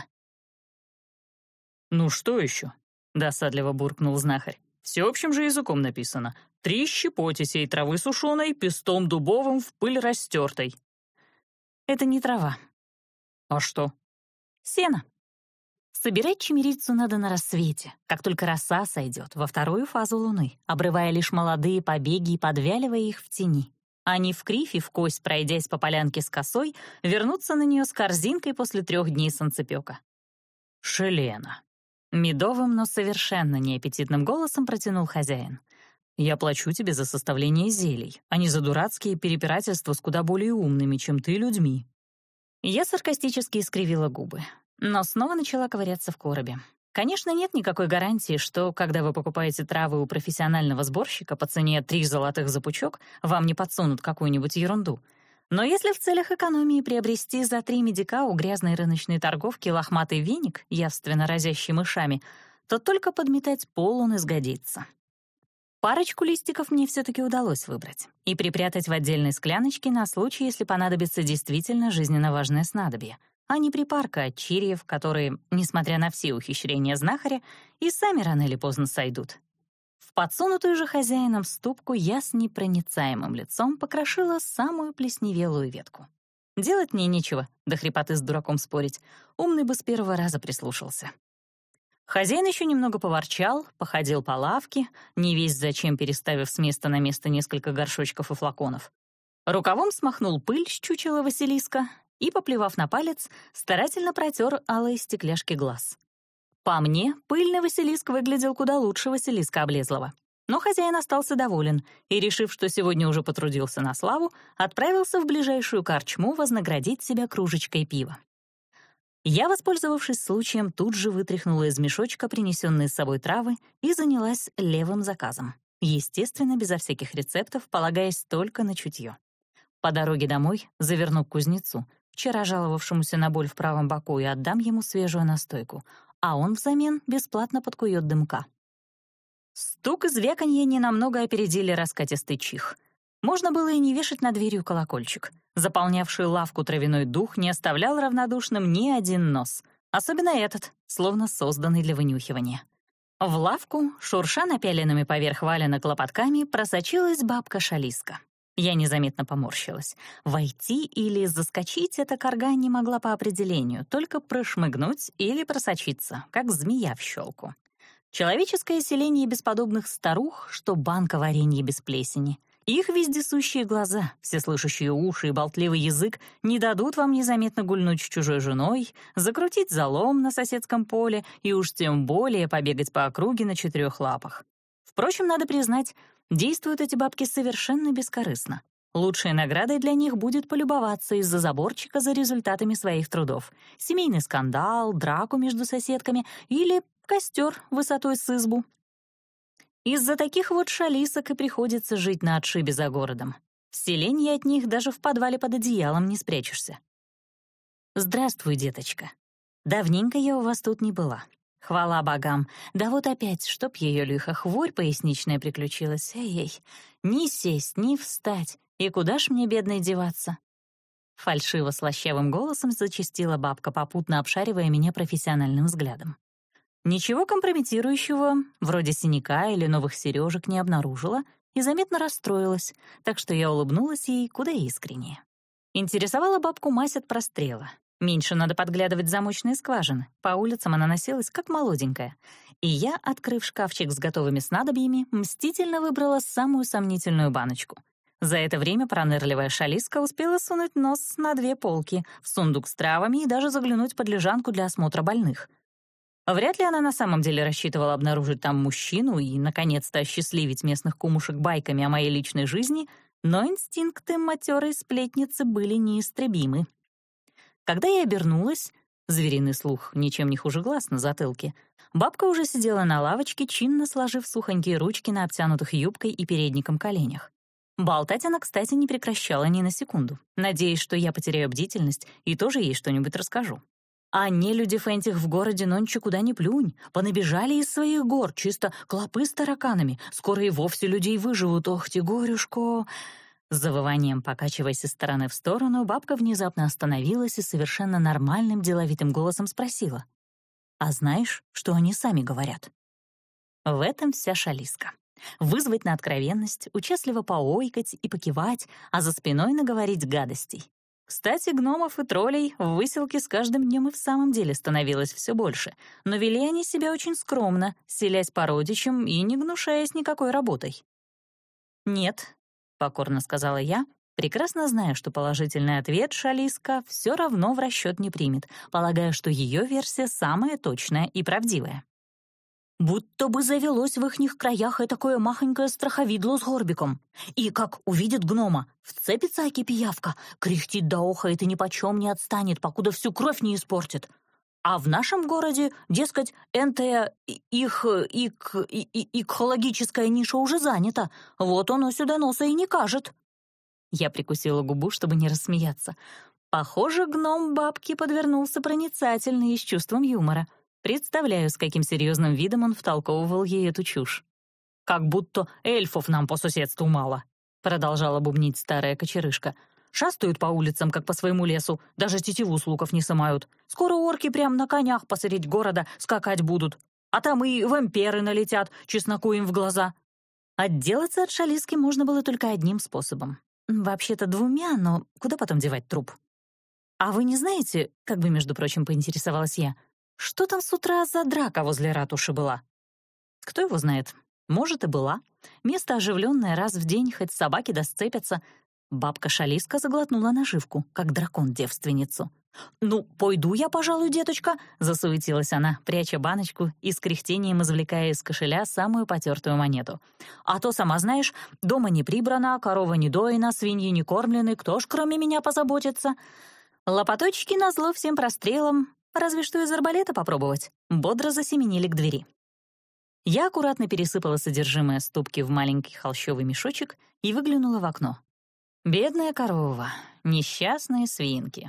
«Ну что еще?» — досадливо буркнул знахарь. «Всеобщим же языком написано. 3 щепоти сей травы сушеной, пестом дубовым в пыль растертой». Это не трава. «А что?» Сено. Собирать чимерицу надо на рассвете, как только роса сойдет, во вторую фазу луны, обрывая лишь молодые побеги и подвяливая их в тени. Они в кривь и в кость, пройдясь по полянке с косой, вернутся на нее с корзинкой после 3 дней солнцепека. «Шелена». Медовым, но совершенно неаппетитным голосом протянул хозяин. Я плачу тебе за составление зелий, а не за дурацкие перепирательства с куда более умными, чем ты, людьми». Я саркастически искривила губы, но снова начала ковыряться в коробе. Конечно, нет никакой гарантии, что, когда вы покупаете травы у профессионального сборщика по цене 3 золотых за пучок, вам не подсунут какую-нибудь ерунду. Но если в целях экономии приобрести за 3 медика у грязной рыночной торговки лохматый веник, явственно разящий мышами, то только подметать пол он изгодится. Парочку листиков мне все-таки удалось выбрать и припрятать в отдельной скляночке на случай, если понадобится действительно жизненно важное снадобье, а не припарка от чирьев, которые, несмотря на все ухищрения знахаря, и сами рано или поздно сойдут. В подсунутую же хозяином ступку я с непроницаемым лицом покрошила самую плесневелую ветку. Делать мне нечего, до хрипоты с дураком спорить. Умный бы с первого раза прислушался. Хозяин еще немного поворчал, походил по лавке, не весть зачем переставив с места на место несколько горшочков и флаконов. Рукавом смахнул пыль с чучела Василиска и, поплевав на палец, старательно протер алые стекляшки глаз. По мне, пыльный Василиск выглядел куда лучше Василиска облезлого. Но хозяин остался доволен и, решив, что сегодня уже потрудился на славу, отправился в ближайшую корчму вознаградить себя кружечкой пива. Я, воспользовавшись случаем, тут же вытряхнула из мешочка принесенные с собой травы и занялась левым заказом. Естественно, безо всяких рецептов, полагаясь только на чутье. По дороге домой заверну к кузнецу, вчера жаловавшемуся на боль в правом боку, и отдам ему свежую настойку, а он взамен бесплатно подкует дымка. Стук и звяканье ненамного опередили раскатистый чих. Можно было и не вешать над дверью колокольчик. Заполнявший лавку травяной дух не оставлял равнодушным ни один нос. Особенно этот, словно созданный для вынюхивания. В лавку, шурша напяленными поверх валенок лопатками, просочилась бабка Шалиска. Я незаметно поморщилась. Войти или заскочить эта карга не могла по определению, только прошмыгнуть или просочиться, как змея в щелку. Человеческое селение бесподобных старух, что банка варенья без плесени. Их вездесущие глаза, всеслышащие уши и болтливый язык не дадут вам незаметно гульнуть с чужой женой, закрутить залом на соседском поле и уж тем более побегать по округе на 4 лапах. Впрочем, надо признать, действуют эти бабки совершенно бескорыстно. Лучшей наградой для них будет полюбоваться из-за заборчика за результатами своих трудов. Семейный скандал, драку между соседками или костер высотой с избу. Из-за таких вот шалисок и приходится жить на отшибе за городом. В селении от них даже в подвале под одеялом не спрячешься. «Здравствуй, деточка. Давненько я у вас тут не была. Хвала богам. Да вот опять, чтоб ее лихо хворь поясничная приключилась. Эй-эй, ни сесть, ни встать. И куда ж мне, бедной, деваться?» Фальшиво-слащавым голосом зачастила бабка, попутно обшаривая меня профессиональным взглядом. Ничего компрометирующего, вроде синяка или новых сережек, не обнаружила и заметно расстроилась, так что я улыбнулась ей куда искреннее. Интересовала бабку мазь от прострела. Меньше надо подглядывать замочные скважины. По улицам она носилась как молоденькая. И я, открыв шкафчик с готовыми снадобьями, мстительно выбрала самую сомнительную баночку. За это время пронырливая шалиска успела сунуть нос на 2 полки, в сундук с травами и даже заглянуть под лежанку для осмотра больных. Вряд ли она на самом деле рассчитывала обнаружить там мужчину и, наконец-то, осчастливить местных кумушек байками о моей личной жизни, но инстинкты матерой сплетницы были неистребимы. Когда я обернулась, звериный слух ничем не хуже глаз на затылке, бабка уже сидела на лавочке, чинно сложив сухонькие ручки на обтянутых юбкой и передником коленях. Болтать она, кстати, не прекращала ни на секунду, надеясь, что я потеряю бдительность и тоже ей что-нибудь расскажу. А нелюдев этих в городе нонче куда ни плюнь, понабежали из своих гор, чисто клопы с тараканами, скоро и вовсе людей выживут, ох ты, горюшко!» С завыванием, покачиваясь из стороны в сторону, бабка внезапно остановилась и совершенно нормальным деловитым голосом спросила: «А знаешь, что они сами говорят?» В этом вся шалиска. Вызвать на откровенность, участливо поойкать и покивать, а за спиной наговорить гадостей. Кстати, гномов и троллей в выселке с каждым днем и в самом деле становилось все больше, но вели они себя очень скромно, селясь по родичам и не гнушаясь никакой работой. «Нет», — покорно сказала я, прекрасно зная, что положительный ответ шалиска все равно в расчет не примет, полагая, что ее версия самая точная и правдивая. Будто бы завелось в ихних краях этакое махонькое страховидло с горбиком. И как увидит гнома, вцепится аки пиявка, кряхтит да охает и нипочем не отстанет, покуда всю кровь не испортит. А в нашем городе, дескать, энтая экологическая ниша уже занята, вот оно сюда носа и не кажет. Я прикусила губу, чтобы не рассмеяться. Похоже, гном бабки подвернулся проницательный и с чувством юмора. Представляю, с каким серьезным видом он втолковывал ей эту чушь. «Как будто эльфов нам по соседству мало», — продолжала бубнить старая кочерышка. «Шастают по улицам, как по своему лесу, даже тетиву с луков не сымают. Скоро орки прям на конях посреди города скакать будут. А там и вампиры налетят, чесноку им в глаза». Отделаться от шалиски можно было только одним способом. Вообще-то двумя, но куда потом девать труп? «А вы не знаете, как бы, между прочим, поинтересовалась я, что там с утра за драка возле ратуши была?» Кто его знает? Может, и была. Место оживленное, раз в день, хоть собаки да сцепятся. Бабка-шалиска заглотнула наживку, как дракон девственницу. «Ну, пойду я, пожалуй, деточка», — засуетилась она, пряча баночку и с кряхтением извлекая из кошеля самую потертую монету. «А то, сама знаешь, дома не прибрано, корова не доена, свиньи не кормлены, кто ж кроме меня позаботится?» Лопаточки назло всем прострелам, разве что из арбалета попробовать, бодро засеменили к двери. Я аккуратно пересыпала содержимое ступки в маленький холщовый мешочек и выглянула в окно. Бедная корова, несчастные свинки.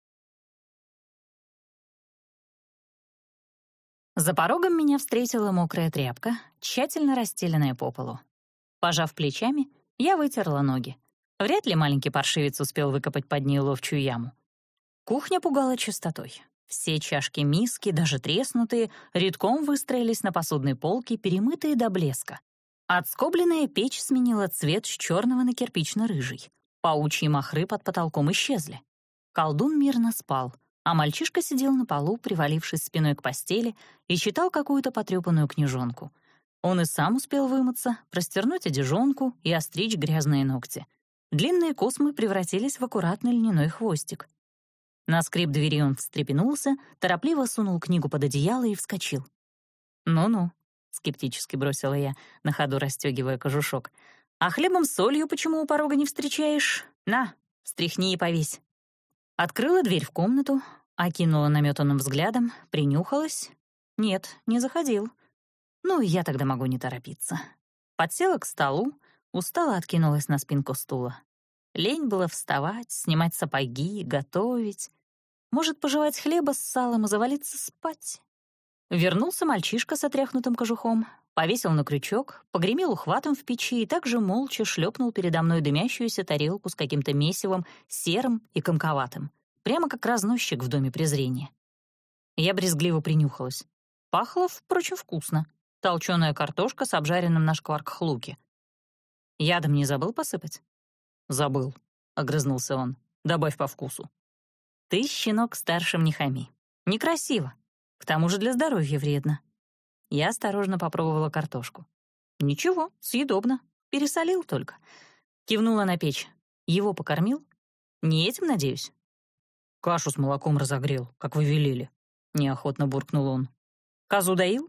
За порогом меня встретила мокрая тряпка, тщательно расстеленная по полу. Пожав плечами, я вытерла ноги. Вряд ли маленький паршивец успел выкопать под ней ловчую яму. Кухня пугала чистотой. Все чашки-миски, даже треснутые, редком выстроились на посудной полке, перемытые до блеска. Отскобленная печь сменила цвет с черного на кирпично-рыжий. Паучьи махры под потолком исчезли. Колдун мирно спал, а мальчишка сидел на полу, привалившись спиной к постели, и читал какую-то потрепанную книжонку. Он и сам успел вымыться, простернуть одежонку и остричь грязные ногти. Длинные космы превратились в аккуратный льняной хвостик. На скрип двери он встрепенулся, торопливо сунул книгу под одеяло и вскочил. «Ну-ну», — скептически бросила я, на ходу расстегивая кожушок. «А хлебом с солью почему у порога не встречаешь? На, встряхни и повесь». Открыла дверь в комнату, окинула наметанным взглядом, принюхалась. Нет, не заходил. Ну, я тогда могу не торопиться. Подсела к столу, устало откинулась на спинку стула. Лень было вставать, снимать сапоги, готовить. Может, пожевать хлеба с салом и завалиться спать? Вернулся мальчишка с отряхнутым кожухом, повесил на крючок, погремел ухватом в печи и также молча шлепнул передо мной дымящуюся тарелку с каким-то месивом, серым и комковатым, прямо как разносчик в доме презрения. Я брезгливо принюхалась. Пахло, впрочем, вкусно. Толченая картошка с обжаренным на шкварках луки. Ядом не забыл посыпать? «Забыл», — огрызнулся он. «Добавь по вкусу». «Ты, щенок, старшим не хами. Некрасиво. К тому же для здоровья вредно». Я осторожно попробовала картошку. «Ничего, съедобно. Пересолил только». Кивнула на печь. «Его покормил? Не этим, надеюсь?» «Кашу с молоком разогрел, как вы велели», — неохотно буркнул он. «Козу доил?»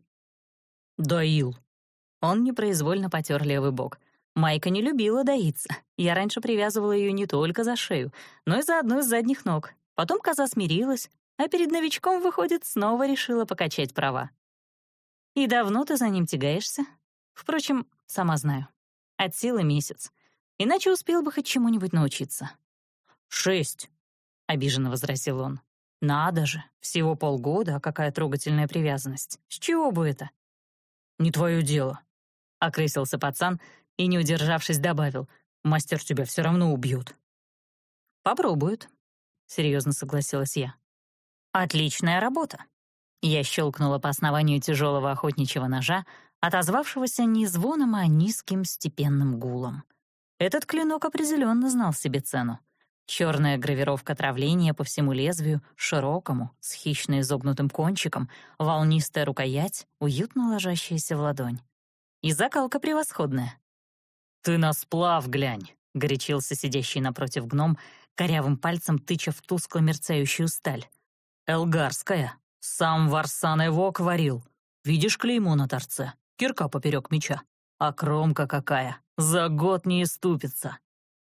«Доил». Он непроизвольно потер левый бок. Майка не любила доиться. Я раньше привязывала ее не только за шею, но и за одну из задних ног. Потом коза смирилась, а перед новичком, выходит, снова решила покачать права. «И давно ты за ним тягаешься?» «Впрочем, сама знаю. От силы месяц. Иначе успел бы хоть чему-нибудь научиться». 6, — обиженно возразил он. «Надо же, всего полгода, а какая трогательная привязанность. С чего бы это?» «Не твое дело», — окрысился пацан и, не удержавшись, добавил. «Мастер тебя все равно убьет». «Попробуют», — серьезно согласилась я. «Отличная работа». Я щелкнула по основанию тяжелого охотничьего ножа, отозвавшегося не звоном, а низким степенным гулом. Этот клинок определенно знал себе цену. Черная гравировка травления по всему лезвию, широкому, с хищно изогнутым кончиком, волнистая рукоять, уютно ложащаяся в ладонь. И закалка превосходная. «Ты на сплав глянь», — горячился сидящий напротив гном, корявым пальцем тыча в тускло мерцающую сталь. «Элгарская. Сам Варсан его варил. Видишь клеймо на торце? Кирка поперек меча. А кромка какая! За год не иступится!»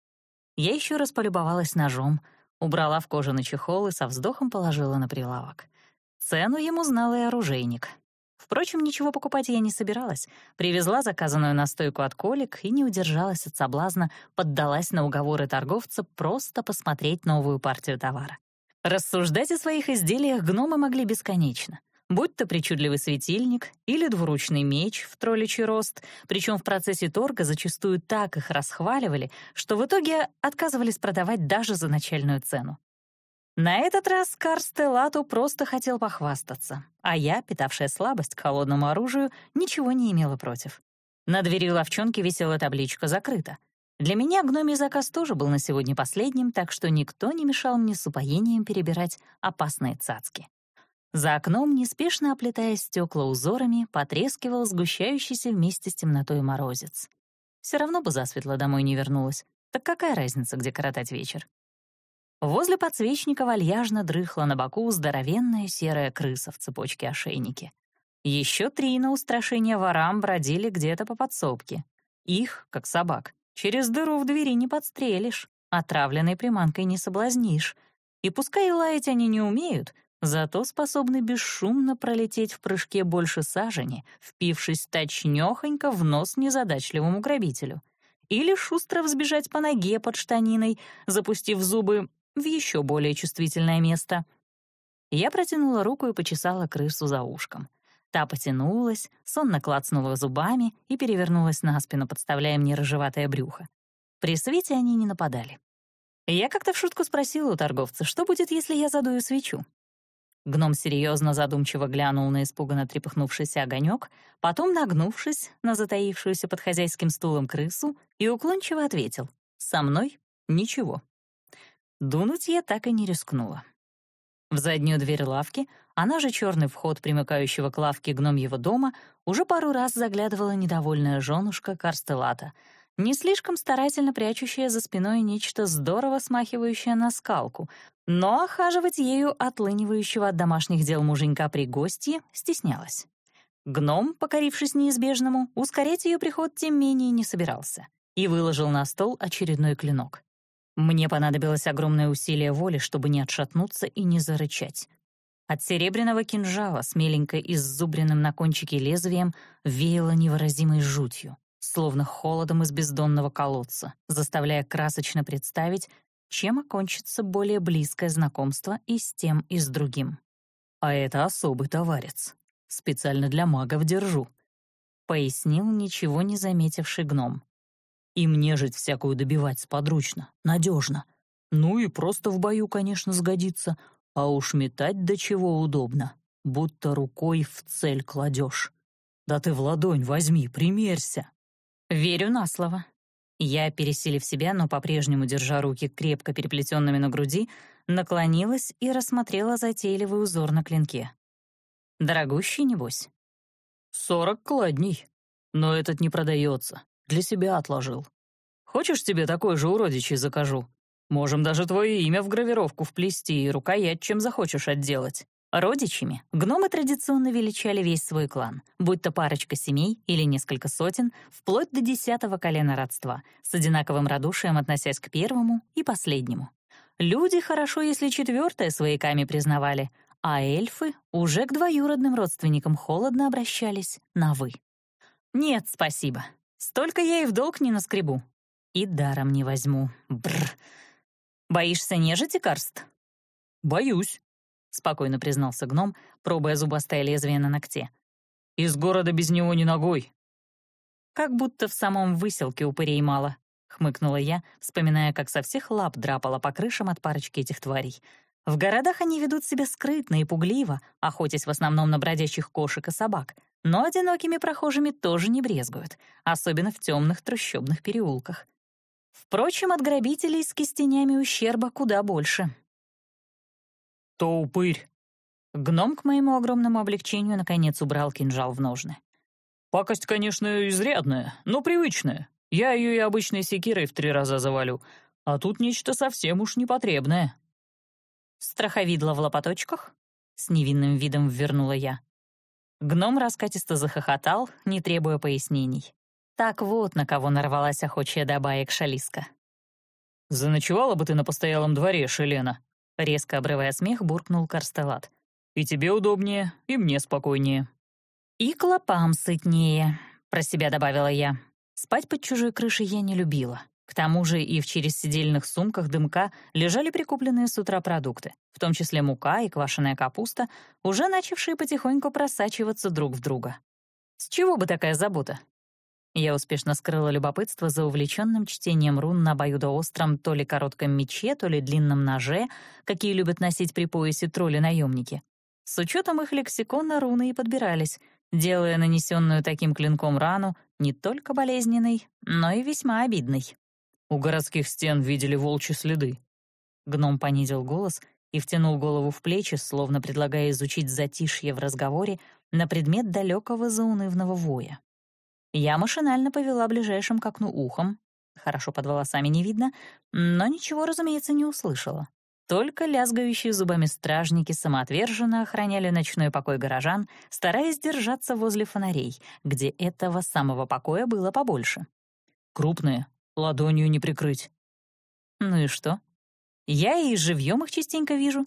Я еще раз полюбовалась ножом, убрала в кожаный чехол и со вздохом положила на прилавок. Цену ему знал и оружейник. Впрочем, ничего покупать я не собиралась. Привезла заказанную настойку от колик и не удержалась от соблазна, поддалась на уговоры торговца просто посмотреть новую партию товара. Рассуждать о своих изделиях гномы могли бесконечно. Будь то причудливый светильник или двуручный меч в тролличий рост, причем в процессе торга зачастую так их расхваливали, что в итоге отказывались продавать даже за начальную цену. На этот раз Карстелату просто хотел похвастаться, а я, питавшая слабость к холодному оружию, ничего не имела против. На двери лавчонки висела табличка «Закрыто». Для меня гномий заказ тоже был на сегодня последним, так что никто не мешал мне с упоением перебирать опасные цацки. За окном, неспешно оплетая стекла узорами, потрескивал сгущающийся вместе с темнотой морозец. Все равно бы засветло домой не вернулась. Так какая разница, где коротать вечер? Возле подсвечника вальяжно дрыхла на боку здоровенная серая крыса в цепочке-ошейнике. Еще 3 на устрашение ворам бродили где-то по подсобке. Их, как собак, через дыру в двери не подстрелишь, отравленной приманкой не соблазнишь. И пускай и лаять они не умеют, зато способны бесшумно пролететь в прыжке больше сажени, впившись точнёхонько в нос незадачливому грабителю. Или шустро взбежать по ноге под штаниной, запустив зубы в еще более чувствительное место. Я протянула руку и почесала крысу за ушком. Та потянулась, сонно клацнула зубами и перевернулась на спину, подставляя мне рыжеватое брюхо. При свете они не нападали. Я как-то в шутку спросила у торговца, что будет, если я задую свечу. Гном серьезно задумчиво глянул на испуганно трепыхнувшийся огонек, потом, нагнувшись на затаившуюся под хозяйским стулом крысу, и уклончиво ответил: «Со мной ничего». Дунуть я так и не рискнула. В заднюю дверь лавки, она же черный вход, примыкающего к лавке гномьего дома, уже пару раз заглядывала недовольная женушка Карстелата, не слишком старательно прячущая за спиной нечто здорово смахивающее на скалку, но охаживать ею отлынивающего от домашних дел муженька при гостье стеснялась. Гном, покорившись неизбежному, ускорять ее приход тем менее не собирался и выложил на стол очередной клинок. Мне понадобилось огромное усилие воли, чтобы не отшатнуться и не зарычать. От серебряного кинжала с меленько иззубренным на кончике лезвием веяло невыразимой жутью, словно холодом из бездонного колодца, заставляя красочно представить, чем окончится более близкое знакомство и с тем, и с другим. «А это особый товарец. Специально для магов держу», — пояснил ничего не заметивший гном. «И мне жить всякую добивать сподручно, надежно. Ну и просто в бою, конечно, сгодится, а уж метать до чего удобно, будто рукой в цель кладешь. Да ты в ладонь возьми, примерься». Верю на слово. Я, пересилив себя, но по-прежнему держа руки крепко переплетенными на груди, наклонилась и рассмотрела затейливый узор на клинке. Дорогущий, небось? 40 кладней. Но этот не продается. Для себя отложил. Хочешь, тебе такой же уродичий закажу? Можем даже твое имя в гравировку вплести и рукоять чем захочешь отделать. Родичами гномы традиционно величали весь свой клан, будь то парочка семей или несколько сотен, вплоть до 10-го колена родства, с одинаковым радушием относясь к первому и последнему. Люди хорошо, если 4-е свояками признавали, а эльфы уже к двоюродным родственникам холодно обращались на «вы». «Нет, спасибо. Столько я и в долг не наскребу. И даром не возьму. Бррр. Боишься нежити, Карст?» «Боюсь», — спокойно признался гном, пробуя зубастое лезвие на ногте. «Из города без него ни ногой». «Как будто в самом Выселке упырей мало», — хмыкнула я, вспоминая, как со всех лап драпала по крышам от парочки этих тварей. В городах они ведут себя скрытно и пугливо, охотясь в основном на бродячих кошек и собак, но одинокими прохожими тоже не брезгуют, особенно в темных трущобных переулках. Впрочем, от грабителей с кистенями ущерба куда больше. «То упырь». Гном, к моему огромному облегчению, наконец убрал кинжал в ножны. «Пакость, конечно, изрядная, но привычная. Я ее и обычной секирой в 3 раза завалю, а тут нечто совсем уж непотребное». «Страховидло в лопаточках?» — с невинным видом ввернула я. Гном раскатисто захохотал, не требуя пояснений. Так вот, на кого нарвалась охочая до баек Шалиска. «Заночевала бы ты на постоялом дворе, Шелена», — резко обрывая смех, буркнул Карстелат. «И тебе удобнее, и мне спокойнее». «И клопам сытнее», — про себя добавила я. Спать под чужой крышей я не любила. К тому же и в черезсидельных сумках дымка лежали прикупленные с утра продукты, в том числе мука и квашеная капуста, уже начавшие потихоньку просачиваться друг в друга. С чего бы такая забота? Я успешно скрыла любопытство за увлеченным чтением рун на обоюдоостром то ли коротком мече, то ли длинном ноже, какие любят носить при поясе тролли-наемники. С учетом их лексикона руны и подбирались, делая нанесенную таким клинком рану не только болезненной, но и весьма обидной. «У городских стен видели волчьи следы». Гном понизил голос и втянул голову в плечи, словно предлагая изучить затишье в разговоре на предмет далекого заунывного воя. Я машинально повела ближайшим к окну ухом. Хорошо под волосами не видно, но ничего, разумеется, не услышала. Только лязгающие зубами стражники самоотверженно охраняли ночной покой горожан, стараясь держаться возле фонарей, где этого самого покоя было побольше. «Крупные, ладонью не прикрыть». Ну и что? Я и живьем их частенько вижу.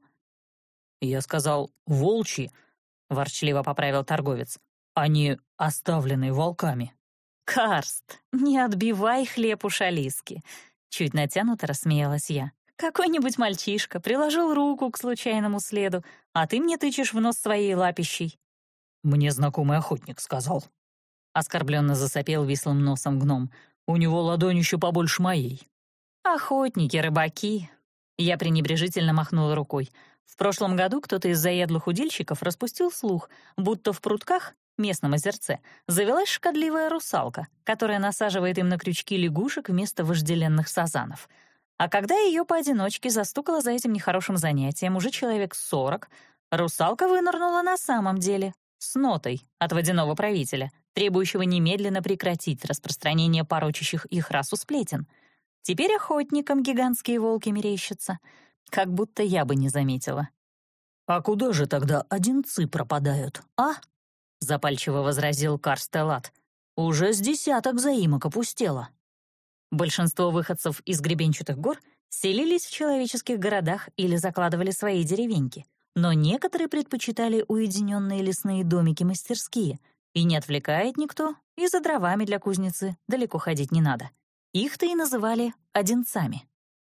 «Я сказал волчьи», — ворчливо поправил торговец, «а не оставленные волками». «Карст, не отбивай хлеб у Шалиски!» Чуть натянуто рассмеялась я. «Какой-нибудь мальчишка приложил руку к случайному следу, а ты мне тычешь в нос своей лапищей». «Мне знакомый охотник сказал». Оскорбленно засопел вислым носом гном. «У него ладонь еще побольше моей». «Охотники, рыбаки!» Я пренебрежительно махнула рукой. В прошлом году кто-то из заядлых удильщиков распустил слух, будто в прутках, местном озерце, завелась шкодливая русалка, которая насаживает им на крючки лягушек вместо вожделенных сазанов. А когда ее поодиночке застукала за этим нехорошим занятием уже человек 40, русалка вынырнула на самом деле, с нотой от водяного правителя, требующего немедленно прекратить распространение порочащих их расу сплетен. Теперь охотникам гигантские волки мерещатся, как будто я бы не заметила. «А куда же тогда одинцы пропадают, а?» — запальчиво возразил Карстелат. «Уже с десяток заимок опустело». Большинство выходцев из гребенчатых гор селились в человеческих городах или закладывали свои деревеньки, но некоторые предпочитали уединенные лесные домики-мастерские, и не отвлекает никто, и за дровами для кузницы далеко ходить не надо. Их-то и называли одинцами.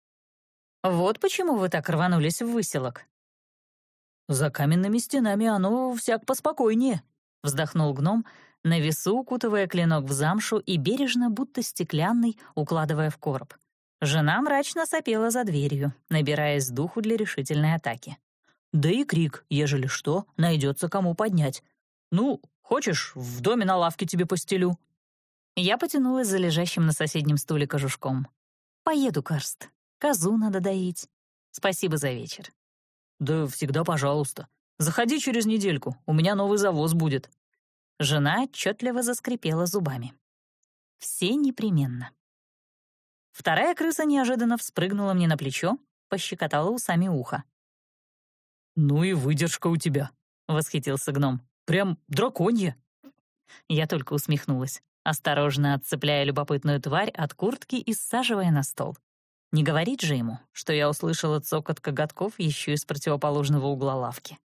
Вот почему вы так рванулись в выселок. «За каменными стенами оно всяк поспокойнее», — вздохнул гном, на весу укутывая клинок в замшу и бережно, будто стеклянный, укладывая в короб. Жена мрачно сопела за дверью, набираясь духу для решительной атаки. «Да и крик, ежели что, найдется кому поднять. Ну, хочешь, в доме на лавке тебе постелю?» Я потянулась за лежащим на соседнем стуле кожушком. «Поеду, Карст. Козу надо доить. Спасибо за вечер». «Да всегда пожалуйста. Заходи через недельку, у меня новый завоз будет». Жена отчетливо заскрипела зубами. «Все непременно». Вторая крыса неожиданно вспрыгнула мне на плечо, пощекотала усами ухо. «Ну и выдержка у тебя», — восхитился гном. «Прям драконья». Я только усмехнулась, осторожно отцепляя любопытную тварь от куртки и саживая на стол. Не говорить же ему, что я услышала цокот коготков еще из противоположного угла лавки.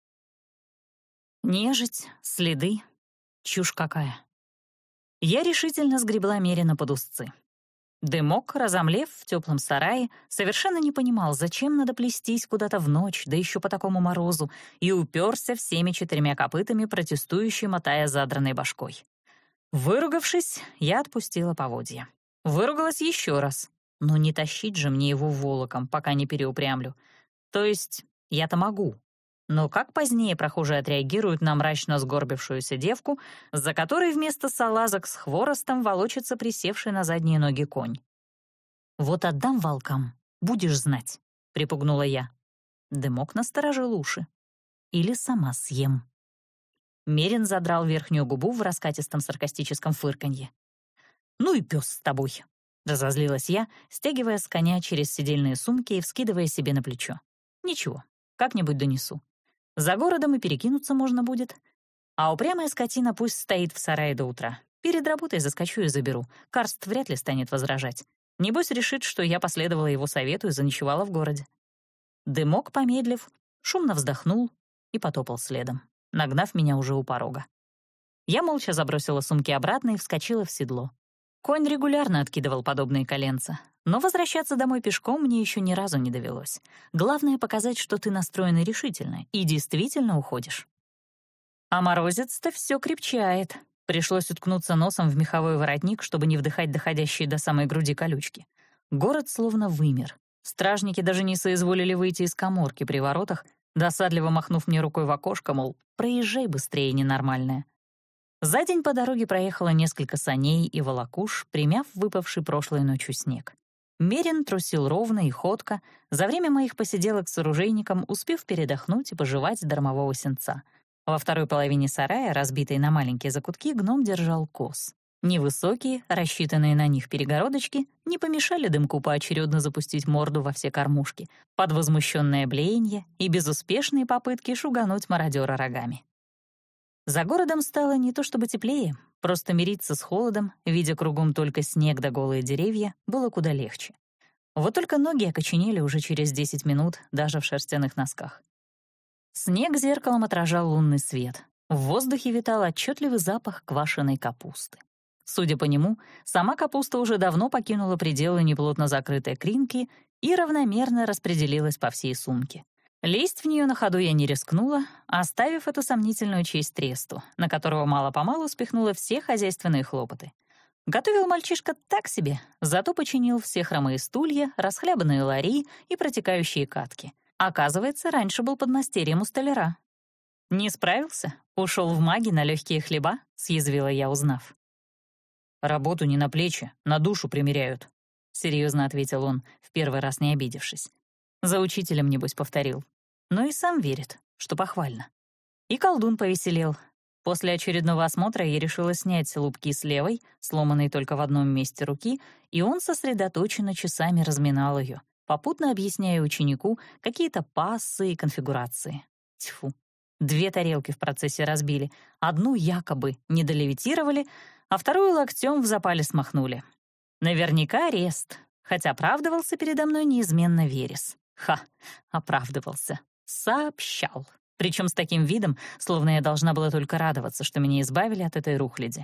Нежить, следы, чушь какая. Я решительно сгребла Мерина под узцы. Дымок, разомлев в теплом сарае, совершенно не понимал, зачем надо плестись куда-то в ночь, да еще по такому морозу, и уперся всеми 4 копытами, протестующий, мотая задранной башкой. Выругавшись, я отпустила поводья. Выругалась еще раз. Но не тащить же мне его волоком, пока не переупрямлю. То есть я-то могу. Но как позднее прохожие отреагируют на мрачно сгорбившуюся девку, за которой вместо салазок с хворостом волочится присевший на задние ноги конь? «Вот отдам волкам, будешь знать», — припугнула я. Дымок насторожил уши. «Или сама съем». Мерин задрал верхнюю губу в раскатистом саркастическом фырканье. «Ну и пес с тобой», — разозлилась я, стягивая с коня через седельные сумки и вскидывая себе на плечо. «Ничего, как-нибудь донесу. За городом и перекинуться можно будет. А упрямая скотина пусть стоит в сарае до утра. Перед работой заскочу и заберу. Карст вряд ли станет возражать. Небось решит, что я последовала его совету и заночевала в городе. Дымок, помедлив, шумно вздохнул и потопал следом, нагнав меня уже у порога. Я молча забросила сумки обратно и вскочила в седло. Конь регулярно откидывал подобные коленца, но возвращаться домой пешком мне еще ни разу не довелось. Главное — показать, что ты настроена решительно и действительно уходишь. А морозец-то все крепчает. Пришлось уткнуться носом в меховой воротник, чтобы не вдыхать доходящие до самой груди колючки. Город словно вымер. Стражники даже не соизволили выйти из каморки при воротах, досадливо махнув мне рукой в окошко, мол, проезжай быстрее, ненормальная. За день по дороге проехало несколько саней и волокуш, примяв выпавший прошлой ночью снег. Мерин трусил ровно и ходко, за время моих посиделок с оружейником успев передохнуть и пожевать дармового сенца. Во второй половине сарая, разбитой на маленькие закутки, гном держал коз. Невысокие, рассчитанные на них перегородочки, не помешали дымку поочередно запустить морду во все кормушки, под возмущенное блеяние и безуспешные попытки шугануть мародера рогами. За городом стало не то чтобы теплее, просто мириться с холодом, видя кругом только снег да голые деревья, было куда легче. Вот только ноги окоченели уже через 10 минут, даже в шерстяных носках. Снег зеркалом отражал лунный свет. В воздухе витал отчетливый запах квашеной капусты. Судя по нему, сама капуста уже давно покинула пределы неплотно закрытой кринки и равномерно распределилась по всей сумке. Лезть в нее на ходу я не рискнула, оставив эту сомнительную честь тресту, на которого мало-помалу спихнула все хозяйственные хлопоты. Готовил мальчишка так себе, зато починил все хромые стулья, расхлябанные лари и протекающие катки. Оказывается, раньше был подмастерьем у столяра. «Не справился? Ушел в маги на легкие хлеба?» — съязвила я, узнав. «Работу не на плечи, на душу примеряют», — серьезно ответил он, в первый раз не обидевшись. За учителем, небось, повторил. Но и сам верит, что похвально. И колдун повеселел. После очередного осмотра я решила снять лупки с левой, сломанной только в одном месте руки, и он сосредоточенно часами разминал ее, попутно объясняя ученику какие-то пассы и конфигурации. Тьфу. 2 тарелки в процессе разбили, одну якобы не долевитировали, а вторую локтем в запале смахнули. Наверняка арест, хотя оправдывался передо мной неизменно Верес. Ха, оправдывался. Сообщал. Причем с таким видом, словно я должна была только радоваться, что меня избавили от этой рухляди.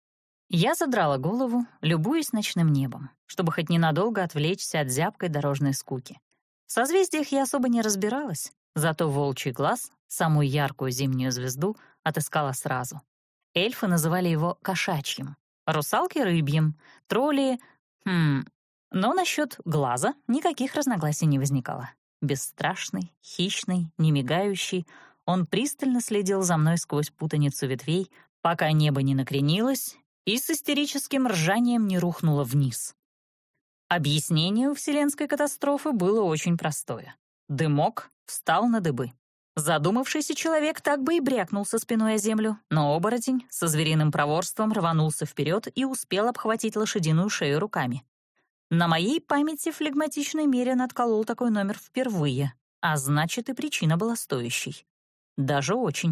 Я задрала голову, любуясь ночным небом, чтобы хоть ненадолго отвлечься от зябкой дорожной скуки. В созвездиях я особо не разбиралась, зато волчий глаз, самую яркую зимнюю звезду, отыскала сразу. Эльфы называли его кошачьим, русалки — рыбьим, тролли — Но насчет глаза никаких разногласий не возникало. Бесстрашный, хищный, немигающий, он пристально следил за мной сквозь путаницу ветвей, пока небо не накренилось и с истерическим ржанием не рухнуло вниз. Объяснение у вселенской катастрофы было очень простое. Дымок встал на дыбы. Задумавшийся человек так бы и брякнулся спиной о землю, но оборотень со звериным проворством рванулся вперед и успел обхватить лошадиную шею руками. На моей памяти флегматичный Мерин отколол такой номер впервые, а значит, и причина была стоящей. Даже очень.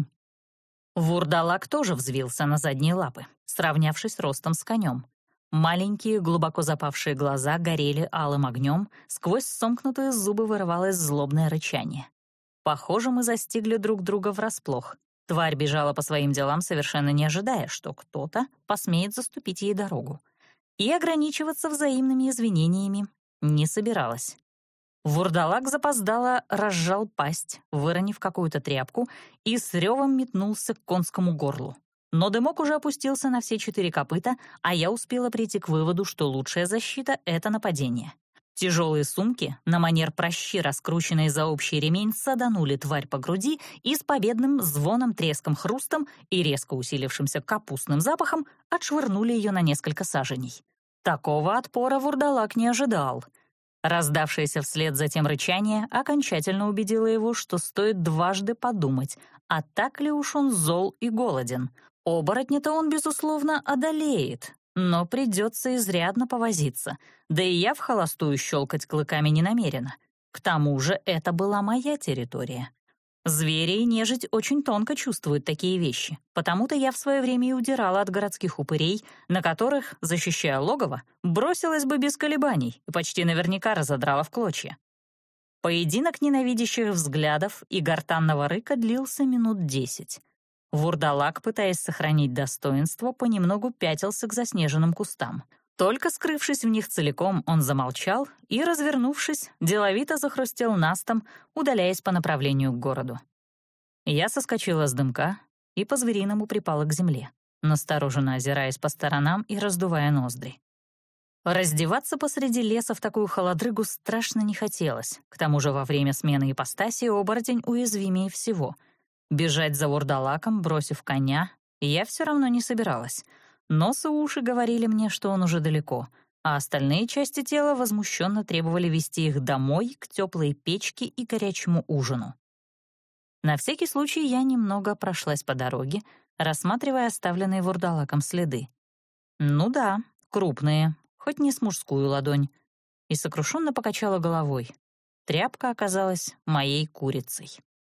Вурдалак тоже взвился на задние лапы, сравнявшись ростом с конем. Маленькие, глубоко запавшие глаза горели алым огнем, сквозь сомкнутые зубы вырывалось злобное рычание. Похоже, мы застигли друг друга врасплох. Тварь бежала по своим делам, совершенно не ожидая, что кто-то посмеет заступить ей дорогу. И ограничиваться взаимными извинениями не собиралась. Вурдалак запоздало разжал пасть, выронив какую-то тряпку, и с ревом метнулся к конскому горлу. Но дымок уже опустился на все 4 копыта, а я успела прийти к выводу, что лучшая защита — это нападение. Тяжелые сумки, на манер пращи, раскрученные за общий ремень, саданули тварь по груди и с победным звоном, треском, хрустом и резко усилившимся капустным запахом отшвырнули ее на несколько саженей. Такого отпора вурдалак не ожидал. Раздавшееся вслед за тем рычание окончательно убедило его, что стоит дважды подумать, а так ли уж он зол и голоден. Оборотня-то он, безусловно, одолеет, но придется изрядно повозиться, да и я вхолостую щелкать клыками не намерена. К тому же это была моя территория. Звери и нежить очень тонко чувствуют такие вещи, потому-то я в свое время и удирала от городских упырей, на которых, защищая логово, бросилась бы без колебаний и почти наверняка разодрала в клочья. Поединок ненавидящих взглядов и гортанного рыка длился минут 10. Вурдалак, пытаясь сохранить достоинство, понемногу пятился к заснеженным кустам. Только скрывшись в них целиком, он замолчал и, развернувшись, деловито захрустел настом, удаляясь по направлению к городу. Я соскочила с дымка и по-звериному припала к земле, настороженно озираясь по сторонам и раздувая ноздри. Раздеваться посреди леса в такую холодрыгу страшно не хотелось. К тому же во время смены ипостаси оборотень уязвимее всего. Бежать за вурдалаком, бросив коня, я все равно не собиралась. Нос и уши говорили мне, что он уже далеко, а остальные части тела возмущенно требовали вести их домой, к теплой печке и горячему ужину. На всякий случай я немного прошлась по дороге, рассматривая оставленные вурдалаком следы. Ну да, крупные, хоть не с мужскую ладонь, и сокрушенно покачала головой. Тряпка оказалась моей курицей.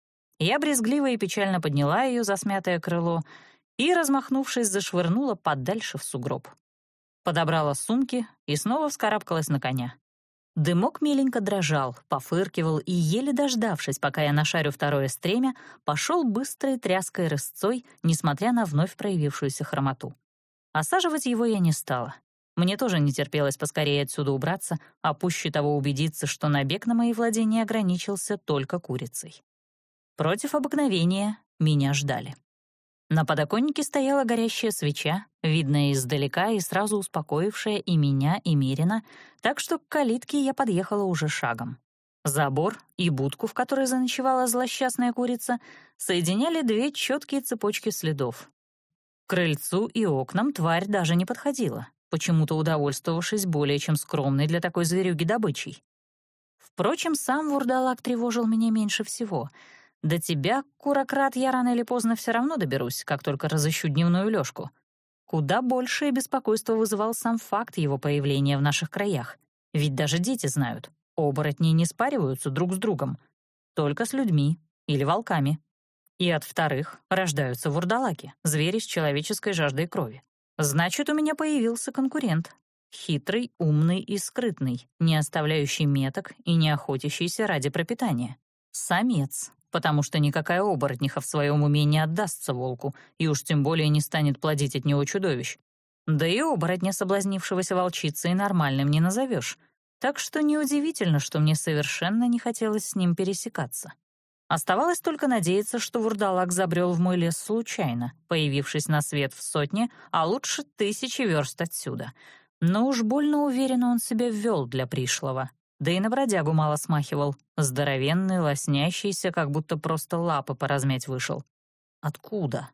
Я брезгливо и печально подняла ее за смятое крыло и, размахнувшись, зашвырнула подальше в сугроб. Подобрала сумки и снова вскарабкалась на коня. Дымок меленько дрожал, пофыркивал и, еле дождавшись, пока я нашарю второе стремя, пошел быстрой тряской рысцой, несмотря на вновь проявившуюся хромоту. Осаживать его я не стала. Мне тоже не терпелось поскорее отсюда убраться, а пуще того убедиться, что набег на мои владения ограничился только курицей. Против обыкновения меня ждали. На подоконнике стояла горящая свеча, видная издалека и сразу успокоившая и меня, и Мерина, так что к калитке я подъехала уже шагом. Забор и будку, в которой заночевала злосчастная курица, соединяли две четкие цепочки следов. К крыльцу и окнам тварь даже не подходила, почему-то удовольствовавшись более чем скромной для такой зверюги добычей. Впрочем, сам вурдалак тревожил меня меньше всего. До тебя, курократ, я рано или поздно все равно доберусь, как только разыщу дневную лёжку. Куда большее беспокойство вызывал сам факт его появления в наших краях. Ведь даже дети знают, оборотни не спариваются друг с другом, только с людьми или волками. И от вторых рождаются вурдалаки, звери с человеческой жаждой крови. Значит, у меня появился конкурент. Хитрый, умный и скрытный, не оставляющий меток и не охотящийся ради пропитания. Самец, потому что никакая оборотниха в своем уме не отдастся волку и уж тем более не станет плодить от него чудовищ. Да и оборотня, соблазнившегося волчицей, нормальным не назовешь. Так что неудивительно, что мне совершенно не хотелось с ним пересекаться. Оставалось только надеяться, что вурдалак забрел в мой лес случайно, появившись на свет в 100, а лучше 1000 верст отсюда. Но уж больно уверенно он себя ввел для пришлого. Да и на бродягу мало смахивал. Здоровенный, лоснящийся, как будто просто лапы поразмять вышел. Откуда?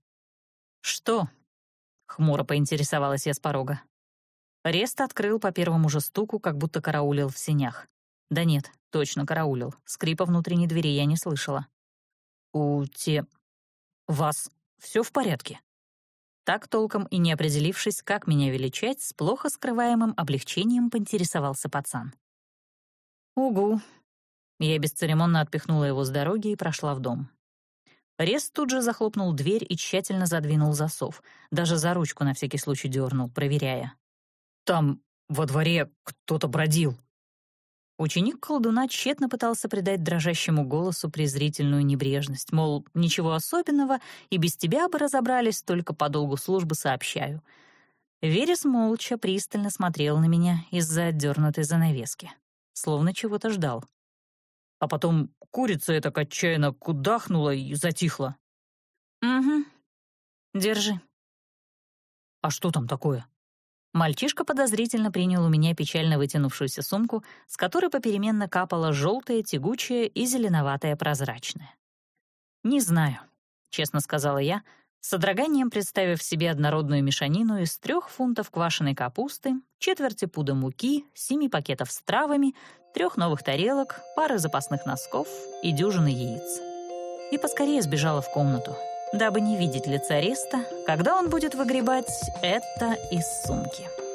«Что?» — хмуро поинтересовалась я с порога. Рест открыл по первому же стуку, как будто караулил в сенях. Да нет, точно караулил. Скрипа внутренней двери я не слышала. Вас все в порядке?» Так, толком и не определившись, как меня величать, с плохо скрываемым облегчением поинтересовался пацан. «Угу». Я бесцеремонно отпихнула его с дороги и прошла в дом. Рест тут же захлопнул дверь и тщательно задвинул засов. Даже за ручку на всякий случай дернул, проверяя. «Там во дворе кто-то бродил». Ученик колдуна тщетно пытался придать дрожащему голосу презрительную небрежность, мол, ничего особенного, и без тебя бы разобрались, только по долгу службы сообщаю. Верес молча пристально смотрел на меня из-за отдернутой занавески, словно чего-то ждал. А потом курица эта отчаянно кудахнула и затихла. «Угу. Держи». «А что там такое?» Мальчишка подозрительно принял у меня печально вытянувшуюся сумку, с которой попеременно капало желтое, тягучее и зеленоватое прозрачное. «Не знаю», — честно сказала я, с содроганием представив себе однородную мешанину из 3 фунтов квашеной капусты, четверти пуда муки, 7 пакетов с травами, 3 новых тарелок, пары запасных носков и дюжины яиц. И поскорее сбежала в комнату, дабы не видеть лица Реста, когда он будет выгребать это из сумки.